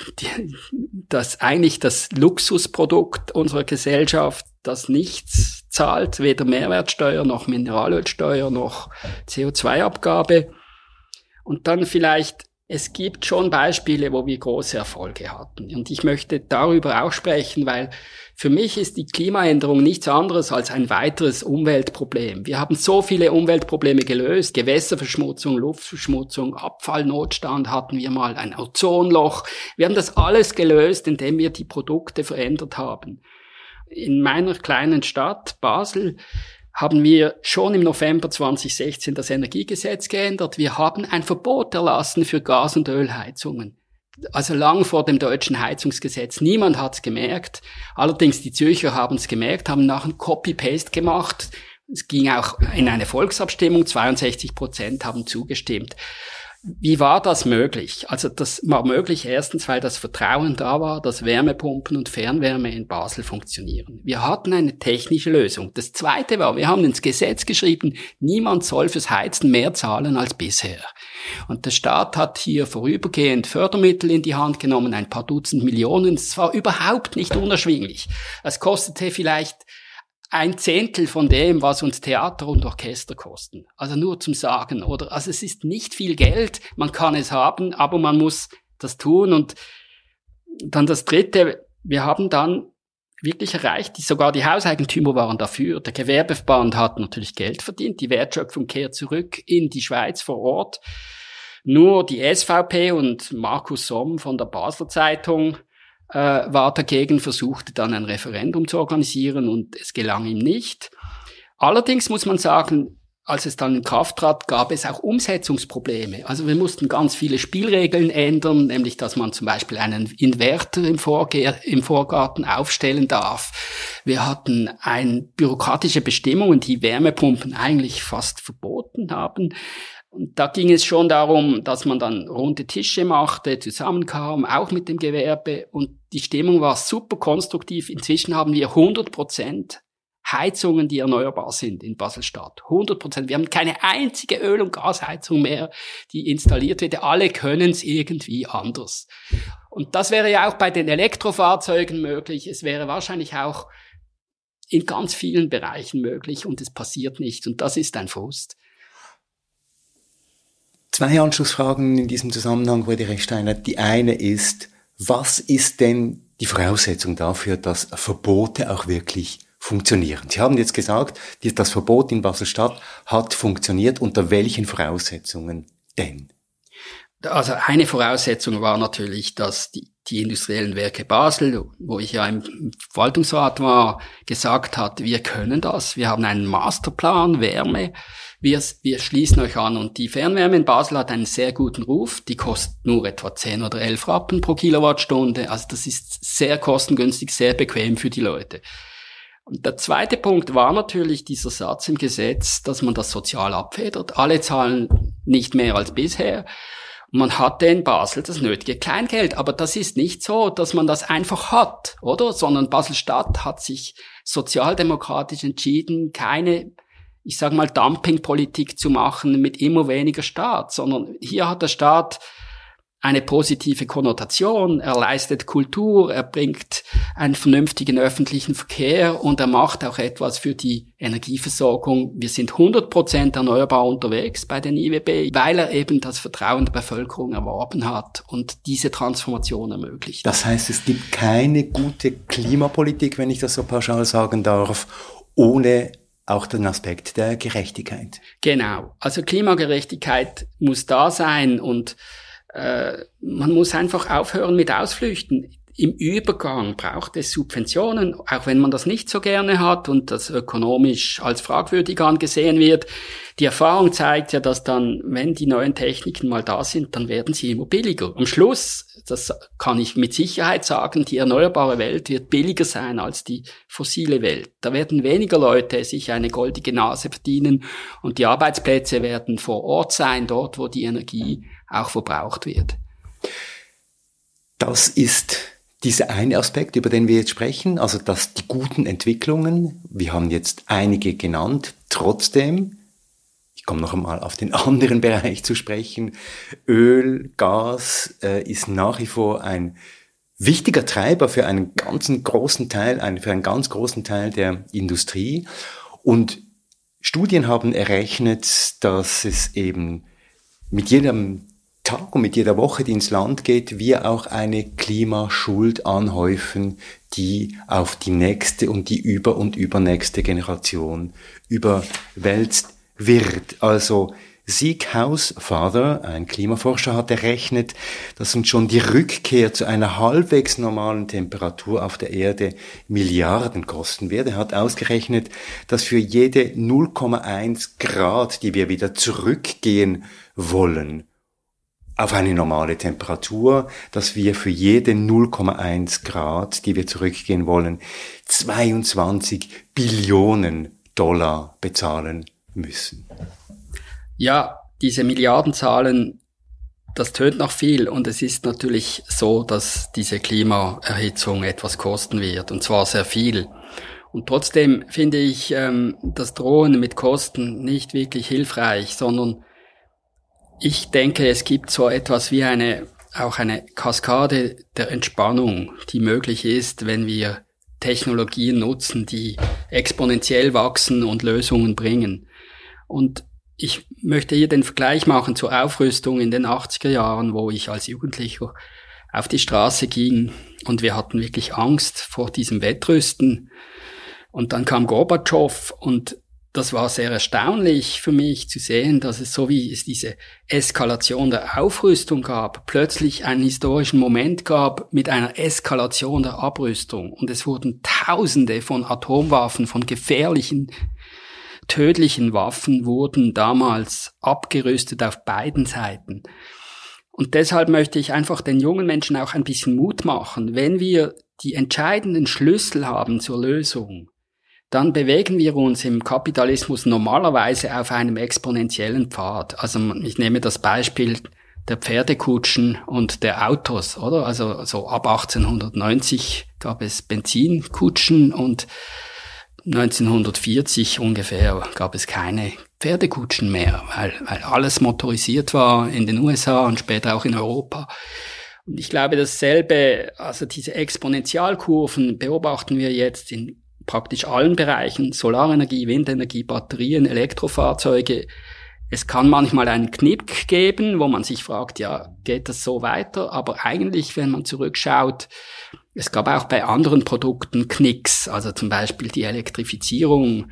das eigentlich das Luxusprodukt unserer Gesellschaft, das nichts zahlt, weder Mehrwertsteuer noch Mineralölsteuer noch CO2-Abgabe. Und dann vielleicht, es gibt schon Beispiele, wo wir große Erfolge hatten. Und ich möchte darüber auch sprechen, weil für mich ist die Klimaänderung nichts anderes als ein weiteres Umweltproblem. Wir haben so viele Umweltprobleme gelöst. Gewässerverschmutzung, Luftverschmutzung, Abfallnotstand hatten wir mal, ein Ozonloch. Wir haben das alles gelöst, indem wir die Produkte verändert haben. in meiner kleinen Stadt Basel haben wir schon im November 2016 das Energiegesetz geändert. Wir haben ein Verbot erlassen für Gas- und Ölheizungen. Also lang vor dem deutschen Heizungsgesetz. Niemand hat's gemerkt. Allerdings die Zürcher haben es gemerkt, haben nachher Copy-Paste gemacht. Es ging auch in eine Volksabstimmung. 62% haben zugestimmt. Wie war das möglich? Also das war möglich erstens, weil das Vertrauen da war, dass Wärmepumpen und Fernwärme in Basel funktionieren. Wir hatten eine technische Lösung. Das Zweite war, wir haben ins Gesetz geschrieben, niemand soll fürs Heizen mehr zahlen als bisher. Und der Staat hat hier vorübergehend Fördermittel in die Hand genommen, ein paar Dutzend Millionen. Es war überhaupt nicht unerschwinglich. Es kostete vielleicht 1/10 von dem, was uns Theater und Orchester kosten. Also nur zum Sagen, oder? Also es ist nicht viel Geld, man kann es haben, aber man muss das tun. Und dann das Dritte, wir haben dann wirklich erreicht, sogar die Hauseigentümer waren dafür. Der Gewerbeverband hat natürlich Geld verdient, die Wertschöpfung kehrt zurück in die Schweiz vor Ort. Nur die SVP und Markus Somm von der Basler Zeitung war dagegen, versuchte dann ein Referendum zu organisieren und es gelang ihm nicht. Allerdings muss man sagen, als es dann in Kraft trat, gab es auch Umsetzungsprobleme. Also wir mussten ganz viele Spielregeln ändern, nämlich dass man zum Beispiel einen Inverter im Vorgarten aufstellen darf. Wir hatten bürokratische Bestimmungen, die Wärmepumpen eigentlich fast verboten haben. Und da ging es schon darum, dass man dann runde Tische machte, zusammenkam, auch mit dem Gewerbe. Und die Stimmung war super konstruktiv. Inzwischen haben wir 100% Heizungen, die erneuerbar sind in Basel-Stadt. 100%. Wir haben keine einzige Öl- und Gasheizung mehr, die installiert wird. Alle können es irgendwie anders. Und das wäre ja auch bei den Elektrofahrzeugen möglich. Es wäre wahrscheinlich auch in ganz vielen Bereichen möglich und es passiert nicht. Und das ist ein Frust. 2 Anschlussfragen in diesem Zusammenhang, Rudi Rechsteiner. Die eine ist, was ist denn die Voraussetzung dafür, dass Verbote auch wirklich funktionieren? Sie haben jetzt gesagt, das Verbot in Basel-Stadt hat funktioniert. Unter welchen Voraussetzungen denn? Also eine Voraussetzung war natürlich, dass die industriellen Werke Basel, wo ich ja im Verwaltungsrat war, gesagt hat, wir können das. Wir haben einen Masterplan Wärme. Wir schließen euch an. Und die Fernwärme in Basel hat einen sehr guten Ruf. Die kostet nur etwa 10 oder 11 Rappen pro Kilowattstunde. Also das ist sehr kostengünstig, sehr bequem für die Leute. Und der zweite Punkt war natürlich dieser Satz im Gesetz, dass man das sozial abfedert. Alle zahlen nicht mehr als bisher. Man hatte in Basel das nötige Kleingeld, aber das ist nicht so, dass man das einfach hat, oder? Sondern Basel-Stadt hat sich sozialdemokratisch entschieden, keine, ich sage mal, Dumpingpolitik zu machen mit immer weniger Staat, sondern hier hat der Staat eine positive Konnotation, er leistet Kultur, er bringt einen vernünftigen öffentlichen Verkehr und er macht auch etwas für die Energieversorgung. Wir sind 100% erneuerbar unterwegs bei den IWB, weil er eben das Vertrauen der Bevölkerung erworben hat und diese Transformation ermöglicht. Das heißt, es gibt keine gute Klimapolitik, wenn ich das so pauschal sagen darf, ohne auch den Aspekt der Gerechtigkeit. Genau, also Klimagerechtigkeit muss da sein und man muss einfach aufhören mit Ausflüchten. Im Übergang braucht es Subventionen, auch wenn man das nicht so gerne hat und das ökonomisch als fragwürdig angesehen wird. Die Erfahrung zeigt ja, dass dann, wenn die neuen Techniken mal da sind, dann werden sie immer billiger. Am Schluss, das kann ich mit Sicherheit sagen, die erneuerbare Welt wird billiger sein als die fossile Welt. Da werden weniger Leute sich eine goldige Nase verdienen und die Arbeitsplätze werden vor Ort sein, dort, wo die Energie auch verbraucht wird. Das ist dieser eine Aspekt, über den wir jetzt sprechen, also dass die guten Entwicklungen, wir haben jetzt einige genannt, trotzdem, ich komme noch einmal auf den anderen Bereich zu sprechen, Öl, Gas ist nach wie vor ein wichtiger Treiber für einen ganz großen Teil der Industrie und Studien haben errechnet, dass es eben mit jedem Tag und mit jeder Woche, die ins Land geht, wir auch eine Klimaschuld anhäufen, die auf die nächste und die und übernächste Generation überwälzt wird. Also Sieg Hausfather, ein Klimaforscher, hat errechnet, dass uns schon die Rückkehr zu einer halbwegs normalen Temperatur auf der Erde Milliarden kosten wird. Er hat ausgerechnet, dass für jede 0,1 Grad, die wir wieder zurückgehen wollen, auf eine normale Temperatur, dass wir für jede 0,1 Grad, die wir zurückgehen wollen, 22 Billionen Dollar bezahlen müssen. Ja, diese Milliardenzahlen, das tönt nach viel und es ist natürlich so, dass diese Klimaerhitzung etwas kosten wird und zwar sehr viel. Und trotzdem finde ich das Drohen mit Kosten nicht wirklich hilfreich, sondern ich denke, es gibt so etwas wie auch eine Kaskade der Entspannung, die möglich ist, wenn wir Technologien nutzen, die exponentiell wachsen und Lösungen bringen. Und ich möchte hier den Vergleich machen zur Aufrüstung in den 80er Jahren, wo ich als Jugendlicher auf die Straße ging und wir hatten wirklich Angst vor diesem Wettrüsten. Und dann kam Gorbatschow und das war sehr erstaunlich für mich zu sehen, dass es so wie es diese Eskalation der Aufrüstung gab, plötzlich einen historischen Moment gab mit einer Eskalation der Abrüstung. Und es wurden Tausende von Atomwaffen, von gefährlichen, tödlichen Waffen wurden damals abgerüstet auf beiden Seiten. Und deshalb möchte ich einfach den jungen Menschen auch ein bisschen Mut machen. Wenn wir die entscheidenden Schlüssel haben zur Lösung, dann bewegen wir uns im Kapitalismus normalerweise auf einem exponentiellen Pfad. Also ich nehme das Beispiel der Pferdekutschen und der Autos, oder? Also so ab 1890 gab es Benzinkutschen und 1940 ungefähr gab es keine Pferdekutschen mehr, weil alles motorisiert war in den USA und später auch in Europa. Und ich glaube, dasselbe, also diese Exponentialkurven beobachten wir jetzt in praktisch allen Bereichen, Solarenergie, Windenergie, Batterien, Elektrofahrzeuge. Es kann manchmal einen Knick geben, wo man sich fragt, ja, geht das so weiter? Aber eigentlich, wenn man zurückschaut, es gab auch bei anderen Produkten Knicks, also zum Beispiel die Elektrifizierung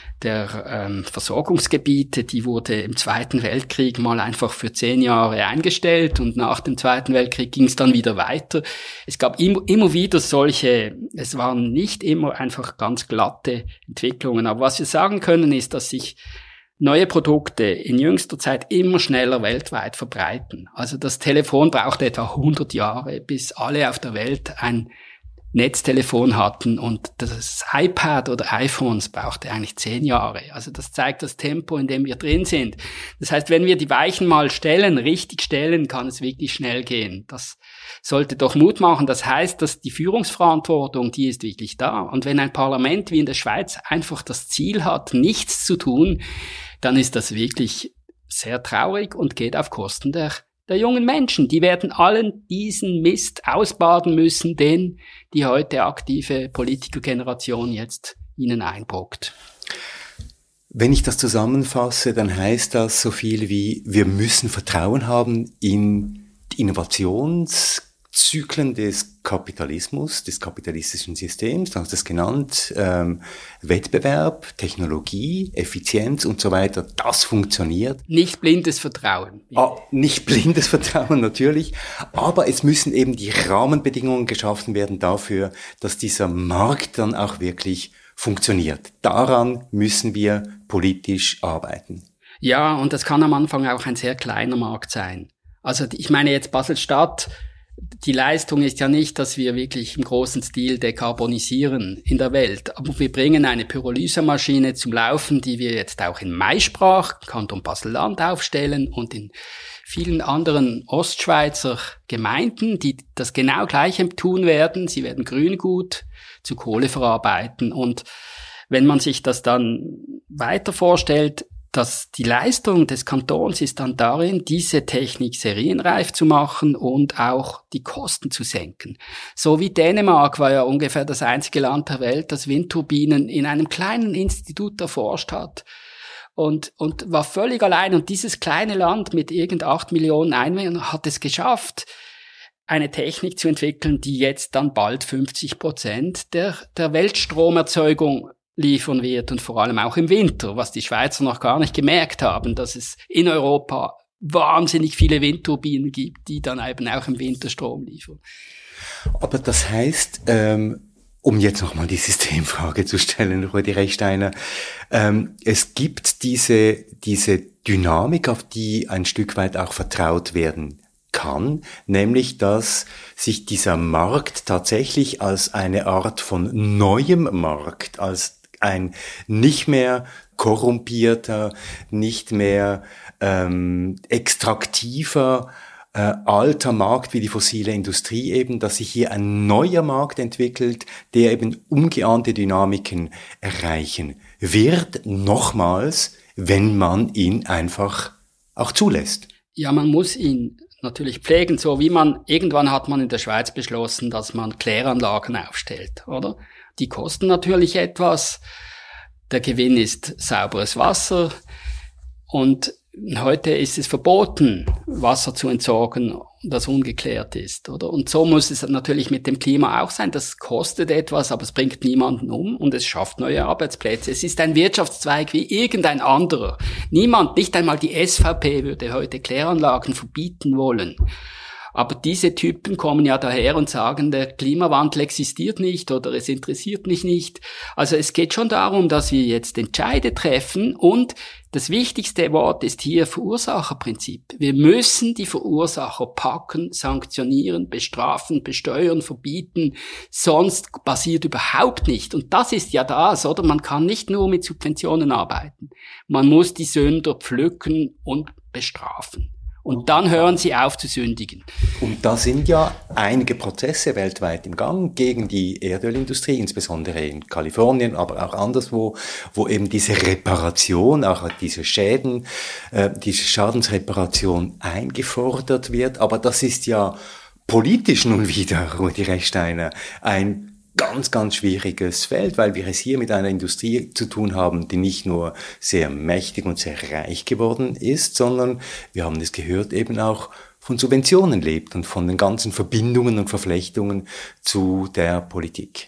der Versorgungsgebiete, die wurde im Zweiten Weltkrieg mal einfach für 10 Jahre eingestellt und nach dem Zweiten Weltkrieg ging es dann wieder weiter. Es gab immer wieder solche, es waren nicht immer einfach ganz glatte Entwicklungen, aber was wir sagen können ist, dass sich neue Produkte in jüngster Zeit immer schneller weltweit verbreiten. Also das Telefon braucht etwa 100 Jahre, bis alle auf der Welt ein Netztelefon hatten und das iPad oder iPhones brauchte eigentlich 10 Jahre. Also das zeigt das Tempo, in dem wir drin sind. Das heißt, wenn wir die Weichen mal richtig stellen, kann es wirklich schnell gehen. Das sollte doch Mut machen. Das heißt, dass die Führungsverantwortung, die ist wirklich da. Und wenn ein Parlament wie in der Schweiz einfach das Ziel hat, nichts zu tun, dann ist das wirklich sehr traurig und geht auf Kosten der jungen Menschen. Die werden allen diesen Mist ausbaden müssen, den die heute aktive Politikergeneration jetzt ihnen einbrockt. Wenn ich das zusammenfasse, dann heißt das so viel wie, wir müssen Vertrauen haben in die Innovationszyklen des Kapitalismus, des kapitalistischen Systems, du hast es genannt, Wettbewerb, Technologie, Effizienz und so weiter, das funktioniert. Nicht blindes Vertrauen. Nicht blindes Vertrauen, natürlich, aber es müssen eben die Rahmenbedingungen geschaffen werden dafür, dass dieser Markt dann auch wirklich funktioniert. Daran müssen wir politisch arbeiten. Ja, und das kann am Anfang auch ein sehr kleiner Markt sein. Also ich meine jetzt Basel-Stadt, die Leistung ist ja nicht, dass wir wirklich im großen Stil dekarbonisieren in der Welt. Aber wir bringen eine Pyrolysemaschine zum Laufen, die wir jetzt auch in Maisprach, Kanton Basel-Land aufstellen und in vielen anderen Ostschweizer Gemeinden, die das genau Gleiche tun werden. Sie werden Grüngut zu Kohle verarbeiten. Und wenn man sich das dann weiter vorstellt, dass die Leistung des Kantons ist dann darin, diese Technik serienreif zu machen und auch die Kosten zu senken. So wie Dänemark war ja ungefähr das einzige Land der Welt, das Windturbinen in einem kleinen Institut erforscht hat und war völlig allein. Und dieses kleine Land mit 8 Millionen Einwohnern hat es geschafft, eine Technik zu entwickeln, die jetzt dann bald 50% der Weltstromerzeugung liefern wird und vor allem auch im Winter, was die Schweizer noch gar nicht gemerkt haben, dass es in Europa wahnsinnig viele Windturbinen gibt, die dann eben auch im Winter Strom liefern. Aber das heißt, um jetzt nochmal die Systemfrage zu stellen, Rudi Rechsteiner, es gibt diese Dynamik, auf die ein Stück weit auch vertraut werden kann, nämlich dass sich dieser Markt tatsächlich als eine Art von neuem Markt, als ein nicht mehr korrumpierter, nicht mehr extraktiver, alter Markt wie die fossile Industrie eben, dass sich hier ein neuer Markt entwickelt, der eben ungeahnte Dynamiken erreichen wird, nochmals, wenn man ihn einfach auch zulässt. Ja, man muss ihn natürlich pflegen, so wie irgendwann hat man in der Schweiz beschlossen, dass man Kläranlagen aufstellt, oder? Die kosten natürlich etwas, der Gewinn ist sauberes Wasser und heute ist es verboten, Wasser zu entsorgen, das ungeklärt ist, oder? Und so muss es natürlich mit dem Klima auch sein. Das kostet etwas, aber es bringt niemanden um und es schafft neue Arbeitsplätze. Es ist ein Wirtschaftszweig wie irgendein anderer. Niemand, nicht einmal die SVP würde heute Kläranlagen verbieten wollen. Aber diese Typen kommen ja daher und sagen, der Klimawandel existiert nicht oder es interessiert mich nicht. Also es geht schon darum, dass wir jetzt Entscheide treffen und das wichtigste Wort ist hier Verursacherprinzip. Wir müssen die Verursacher packen, sanktionieren, bestrafen, besteuern, verbieten, sonst passiert überhaupt nicht. Und das ist ja das, oder? Man kann nicht nur mit Subventionen arbeiten. Man muss die Sünder pflücken und bestrafen. Und dann hören sie auf zu sündigen. Und da sind ja einige Prozesse weltweit im Gang gegen die Erdölindustrie, insbesondere in Kalifornien, aber auch anderswo, wo eben diese Reparation, auch diese Schäden, diese Schadensreparation eingefordert wird. Aber das ist ja politisch nun wieder, Rudi Rechsteiner, ein ganz, ganz schwieriges Feld, weil wir es hier mit einer Industrie zu tun haben, die nicht nur sehr mächtig und sehr reich geworden ist, sondern, wir haben es gehört, eben auch von Subventionen lebt und von den ganzen Verbindungen und Verflechtungen zu der Politik.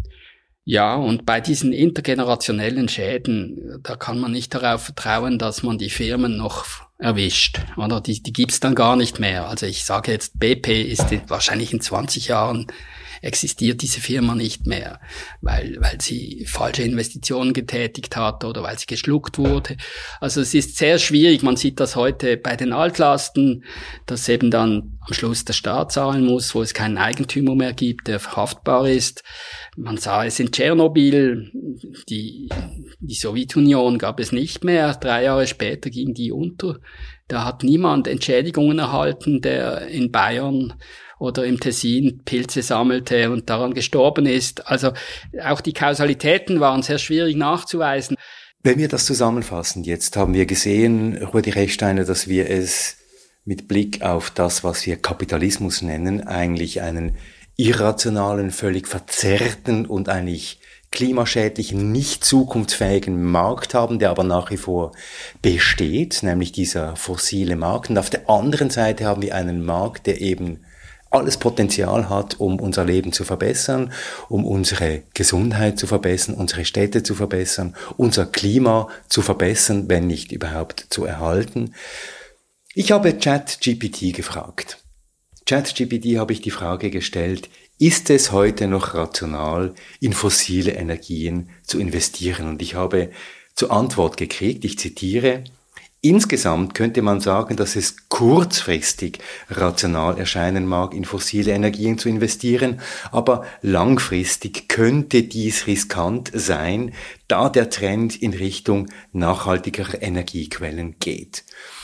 Ja, und bei diesen intergenerationellen Schäden, da kann man nicht darauf vertrauen, dass man die Firmen noch erwischt, oder? Die gibt's dann gar nicht mehr. Also ich sage jetzt, BP ist wahrscheinlich in 20 Jahren existiert diese Firma nicht mehr, weil sie falsche Investitionen getätigt hat oder weil sie geschluckt wurde. Also es ist sehr schwierig. Man sieht das heute bei den Altlasten, dass eben dann am Schluss der Staat zahlen muss, wo es keinen Eigentümer mehr gibt, der haftbar ist. Man sah es in Tschernobyl, die Sowjetunion gab es nicht mehr. 3 Jahre später ging die unter. Da hat niemand Entschädigungen erhalten, der in Bayern oder im Tessin Pilze sammelte und daran gestorben ist. Also auch die Kausalitäten waren sehr schwierig nachzuweisen. Wenn wir das zusammenfassen, jetzt haben wir gesehen, Rudi Rechsteiner, dass wir es mit Blick auf das, was wir Kapitalismus nennen, eigentlich einen irrationalen, völlig verzerrten und eigentlich klimaschädlichen, nicht zukunftsfähigen Markt haben, der aber nach wie vor besteht, nämlich dieser fossile Markt. Und auf der anderen Seite haben wir einen Markt, der eben alles Potenzial hat, um unser Leben zu verbessern, um unsere Gesundheit zu verbessern, unsere Städte zu verbessern, unser Klima zu verbessern, wenn nicht überhaupt zu erhalten. Ich habe ChatGPT gefragt. ChatGPT habe ich die Frage gestellt, ist es heute noch rational, in fossile Energien zu investieren? Und ich habe zur Antwort gekriegt, ich zitiere, insgesamt könnte man sagen, dass es kurzfristig rational erscheinen mag, in fossile Energien zu investieren, aber langfristig könnte dies riskant sein, da der Trend in Richtung nachhaltigerer Energiequellen geht.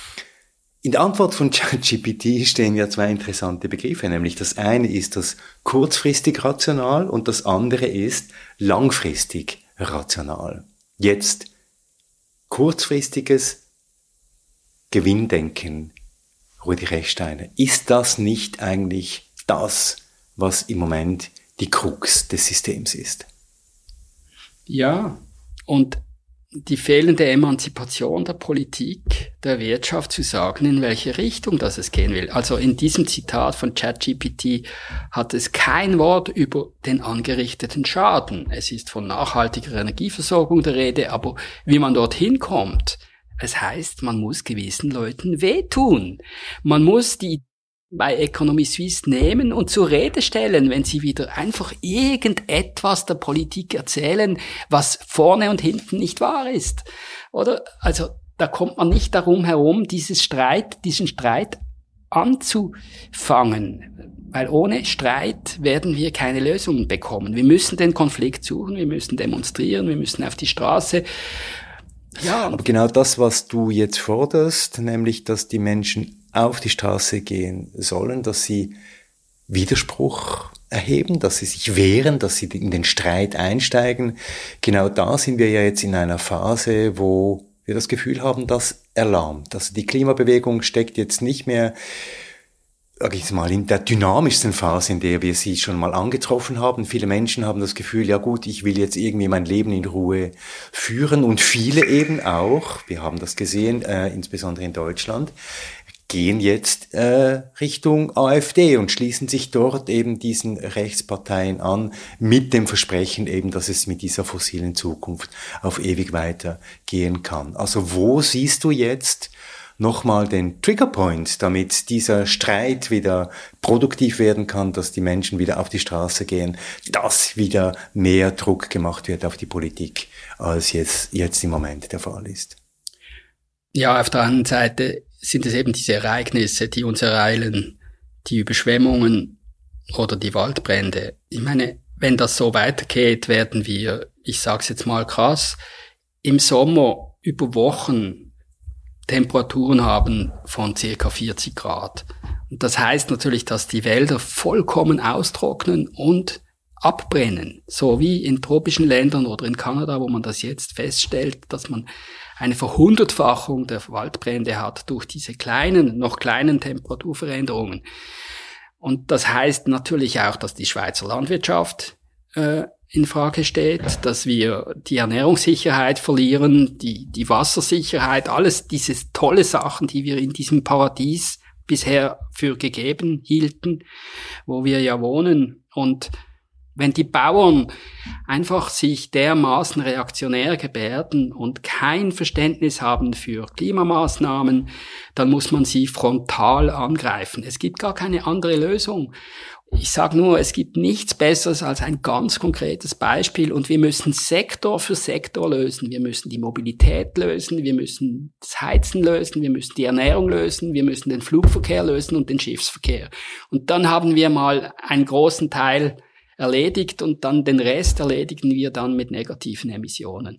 In der Antwort von ChatGPT stehen ja 2 interessante Begriffe, nämlich das eine ist das kurzfristig rational und das andere ist langfristig rational. Jetzt kurzfristiges Gewinndenken, Rudi Rechsteiner. Ist das nicht eigentlich das, was im Moment die Krux des Systems ist? Ja, und die fehlende Emanzipation der Politik, der Wirtschaft zu sagen, in welche Richtung das es gehen will. Also in diesem Zitat von ChatGPT hat es kein Wort über den angerichteten Schaden. Es ist von nachhaltiger Energieversorgung der Rede, aber wie man dorthin kommt, es heißt, man muss gewissen Leuten wehtun. Man muss die bei Economy Suisse nehmen und zur Rede stellen, wenn sie wieder einfach irgendetwas der Politik erzählen, was vorne und hinten nicht wahr ist. Oder? Also, da kommt man nicht darum herum, diesen Streit anzufangen. Weil ohne Streit werden wir keine Lösungen bekommen. Wir müssen den Konflikt suchen, wir müssen demonstrieren, wir müssen auf die Straße. Ja. Aber genau das, was du jetzt forderst, nämlich, dass die Menschen auf die Straße gehen sollen, dass sie Widerspruch erheben, dass sie sich wehren, dass sie in den Streit einsteigen. Genau da sind wir ja jetzt in einer Phase, wo wir das Gefühl haben, das erlahmt. Also die Klimabewegung steckt jetzt nicht mehr, sag ich mal, in der dynamischsten Phase, in der wir sie schon mal angetroffen haben. Viele Menschen haben das Gefühl, ja gut, ich will jetzt irgendwie mein Leben in Ruhe führen, und viele eben auch, wir haben das gesehen, insbesondere in Deutschland, gehen jetzt Richtung AfD und schließen sich dort eben diesen Rechtsparteien an, mit dem Versprechen eben, dass es mit dieser fossilen Zukunft auf ewig weitergehen kann. Also wo siehst du jetzt nochmal den Triggerpoint, damit dieser Streit wieder produktiv werden kann, dass die Menschen wieder auf die Straße gehen, dass wieder mehr Druck gemacht wird auf die Politik, als jetzt im Moment der Fall ist? Ja, auf der anderen Seite sind es eben diese Ereignisse, die uns ereilen, die Überschwemmungen oder die Waldbrände. Ich meine, wenn das so weitergeht, werden wir, ich sag's jetzt mal krass, im Sommer über Wochen Temperaturen haben von circa 40 Grad. Und das heißt natürlich, dass die Wälder vollkommen austrocknen und abbrennen. So wie in tropischen Ländern oder in Kanada, wo man das jetzt feststellt, dass man eine Verhundertfachung der Waldbrände hat durch diese noch kleinen Temperaturveränderungen. Und das heißt natürlich auch, dass die Schweizer Landwirtschaft in Frage steht, dass wir die Ernährungssicherheit verlieren, die Wassersicherheit, alles diese tolle Sachen, die wir in diesem Paradies bisher für gegeben hielten, wo wir ja wohnen. Und wenn die Bauern einfach sich dermaßen reaktionär gebärden und kein Verständnis haben für Klimamaßnahmen, dann muss man sie frontal angreifen. Es gibt gar keine andere Lösung. Ich sage nur, es gibt nichts Besseres als ein ganz konkretes Beispiel, und wir müssen Sektor für Sektor lösen. Wir müssen die Mobilität lösen, wir müssen das Heizen lösen, wir müssen die Ernährung lösen, wir müssen den Flugverkehr lösen und den Schiffsverkehr. Und dann haben wir mal einen großen Teil erledigt, und dann den Rest erledigen wir dann mit negativen Emissionen.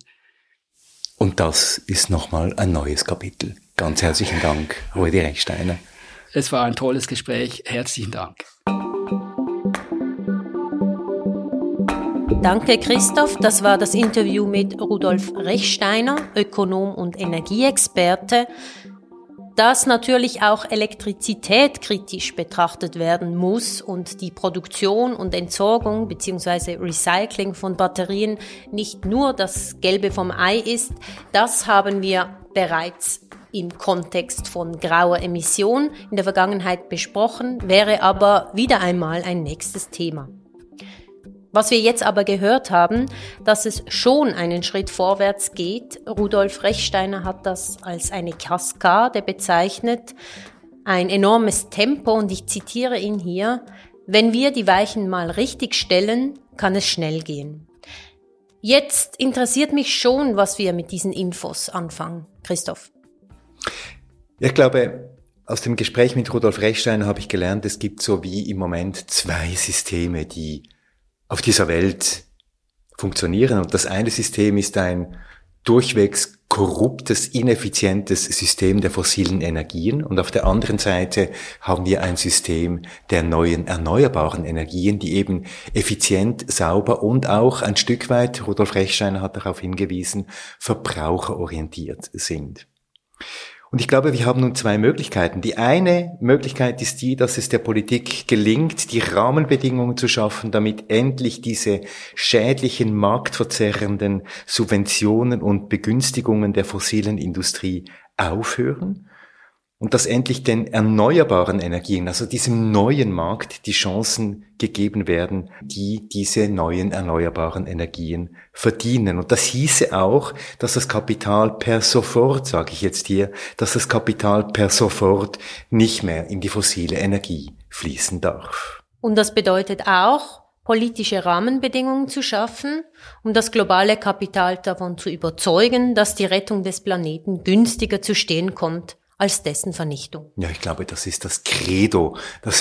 Und das ist nochmal ein neues Kapitel. Ganz herzlichen Dank, Rudi Rechsteiner. Es war ein tolles Gespräch. Herzlichen Dank. Danke, Christoph. Das war das Interview mit Rudolf Rechsteiner, Ökonom und Energieexperte. Dass natürlich auch Elektrizität kritisch betrachtet werden muss und die Produktion und Entsorgung bzw. Recycling von Batterien nicht nur das Gelbe vom Ei ist, das haben wir bereits im Kontext von grauer Emission in der Vergangenheit besprochen, wäre aber wieder einmal ein nächstes Thema. Was wir jetzt aber gehört haben, dass es schon einen Schritt vorwärts geht. Rudolf Rechsteiner hat das als eine Kaskade bezeichnet, ein enormes Tempo, und ich zitiere ihn hier: Wenn wir die Weichen mal richtig stellen, kann es schnell gehen. Jetzt interessiert mich schon, was wir mit diesen Infos anfangen. Christoph. Ich glaube, aus dem Gespräch mit Rudolf Rechsteiner habe ich gelernt, es gibt so wie im Moment zwei Systeme, die auf dieser Welt funktionieren. Und das eine System ist ein durchwegs korruptes, ineffizientes System der fossilen Energien. Und auf der anderen Seite haben wir ein System der neuen erneuerbaren Energien, die eben effizient, sauber und auch ein Stück weit, Rudolf Rechsteiner hat darauf hingewiesen, verbraucherorientiert sind. Und ich glaube, wir haben nun zwei Möglichkeiten. Die eine Möglichkeit ist die, dass es der Politik gelingt, die Rahmenbedingungen zu schaffen, damit endlich diese schädlichen, marktverzerrenden Subventionen und Begünstigungen der fossilen Industrie aufhören. Und dass endlich den erneuerbaren Energien, also diesem neuen Markt, die Chancen gegeben werden, die diese neuen erneuerbaren Energien verdienen. Und das hieße auch, dass das Kapital per sofort, sage ich jetzt hier, dass das Kapital per sofort nicht mehr in die fossile Energie fließen darf. Und das bedeutet auch, politische Rahmenbedingungen zu schaffen, um das globale Kapital davon zu überzeugen, dass die Rettung des Planeten günstiger zu stehen kommt als dessen Vernichtung. Ja, ich glaube, das ist das Credo, das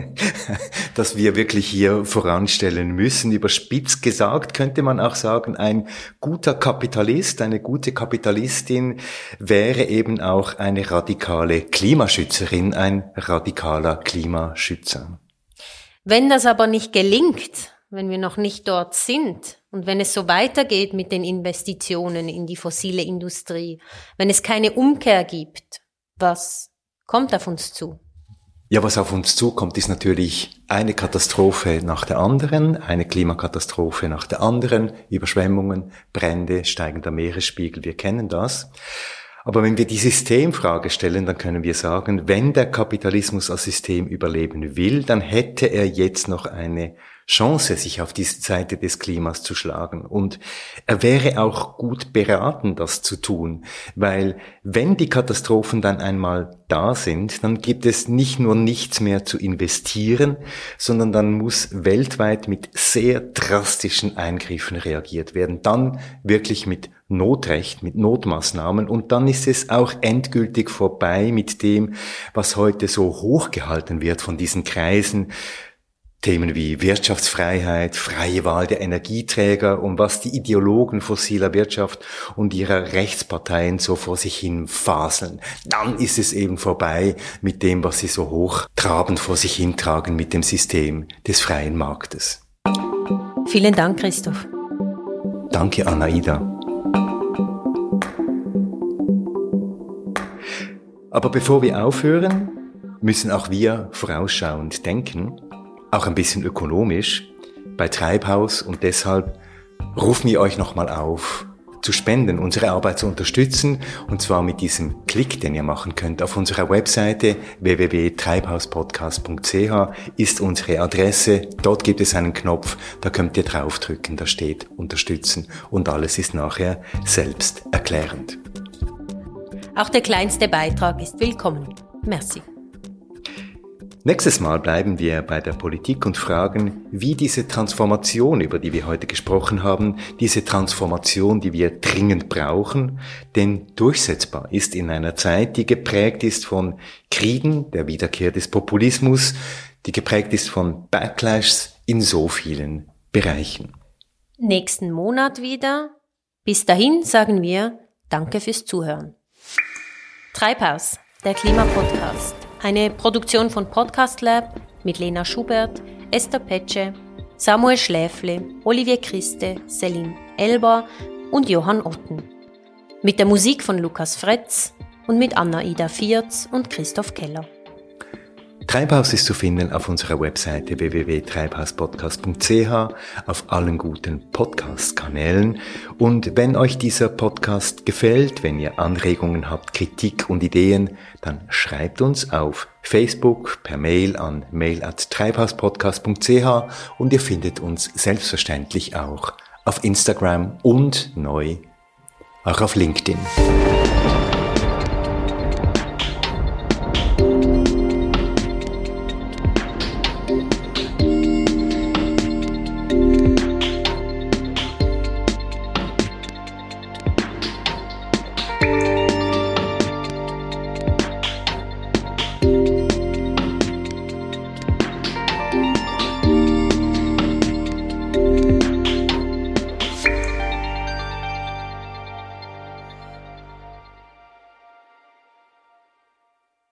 wir wirklich hier voranstellen müssen. Überspitzt gesagt könnte man auch sagen, ein guter Kapitalist, eine gute Kapitalistin wäre eben auch eine radikale Klimaschützerin, ein radikaler Klimaschützer. Wenn das aber nicht gelingt, wenn wir noch nicht dort sind und wenn es so weitergeht mit den Investitionen in die fossile Industrie, wenn es keine Umkehr gibt, was kommt auf uns zu? Ja, was auf uns zukommt, ist natürlich eine Katastrophe nach der anderen, eine Klimakatastrophe nach der anderen, Überschwemmungen, Brände, steigender Meeresspiegel, wir kennen das. Aber wenn wir die Systemfrage stellen, dann können wir sagen, wenn der Kapitalismus als System überleben will, dann hätte er jetzt noch eine Chance, sich auf diese Seite des Klimas zu schlagen. Und er wäre auch gut beraten, das zu tun, weil wenn die Katastrophen dann einmal da sind, dann gibt es nicht nur nichts mehr zu investieren, sondern dann muss weltweit mit sehr drastischen Eingriffen reagiert werden. Dann wirklich mit Notrecht, mit Notmaßnahmen, und dann ist es auch endgültig vorbei mit dem, was heute so hochgehalten wird von diesen Kreisen. Themen wie Wirtschaftsfreiheit, freie Wahl der Energieträger und was die Ideologen fossiler Wirtschaft und ihrer Rechtsparteien so vor sich hin faseln. Dann ist es eben vorbei mit dem, was sie so hochtrabend vor sich hintragen mit dem System des freien Marktes. Vielen Dank, Christoph. Danke, Anaida. Aber bevor wir aufhören, müssen auch wir vorausschauend denken, auch ein bisschen ökonomisch, bei Treibhaus, und deshalb rufen wir euch nochmal auf, zu spenden, unsere Arbeit zu unterstützen, und zwar mit diesem Klick, den ihr machen könnt. Auf unserer Webseite www.treibhauspodcast.ch ist unsere Adresse, dort gibt es einen Knopf, da könnt ihr draufdrücken, da steht Unterstützen, und alles ist nachher selbsterklärend. Auch der kleinste Beitrag ist willkommen. Merci. Nächstes Mal bleiben wir bei der Politik und fragen, wie diese Transformation, über die wir heute gesprochen haben, diese Transformation, die wir dringend brauchen, denn durchsetzbar ist in einer Zeit, die geprägt ist von Kriegen, der Wiederkehr des Populismus, die geprägt ist von Backlashs in so vielen Bereichen. Nächsten Monat wieder. Bis dahin sagen wir Danke fürs Zuhören. Treibhaus, der Klimapodcast. Eine Produktion von Podcast Lab mit Lena Schubert, Esther Petsche, Samuel Schläfle, Olivier Christe, Celine Elber und Johann Otten. Mit der Musik von Lukas Fretz und mit Anaida Vierz und Christoph Keller. Treibhaus ist zu finden auf unserer Webseite www.treibhauspodcast.ch, auf allen guten Podcast-Kanälen. Und wenn euch dieser Podcast gefällt, wenn ihr Anregungen habt, Kritik und Ideen, dann schreibt uns auf Facebook per Mail an mail@treibhauspodcast.ch, und ihr findet uns selbstverständlich auch auf Instagram und neu auch auf LinkedIn.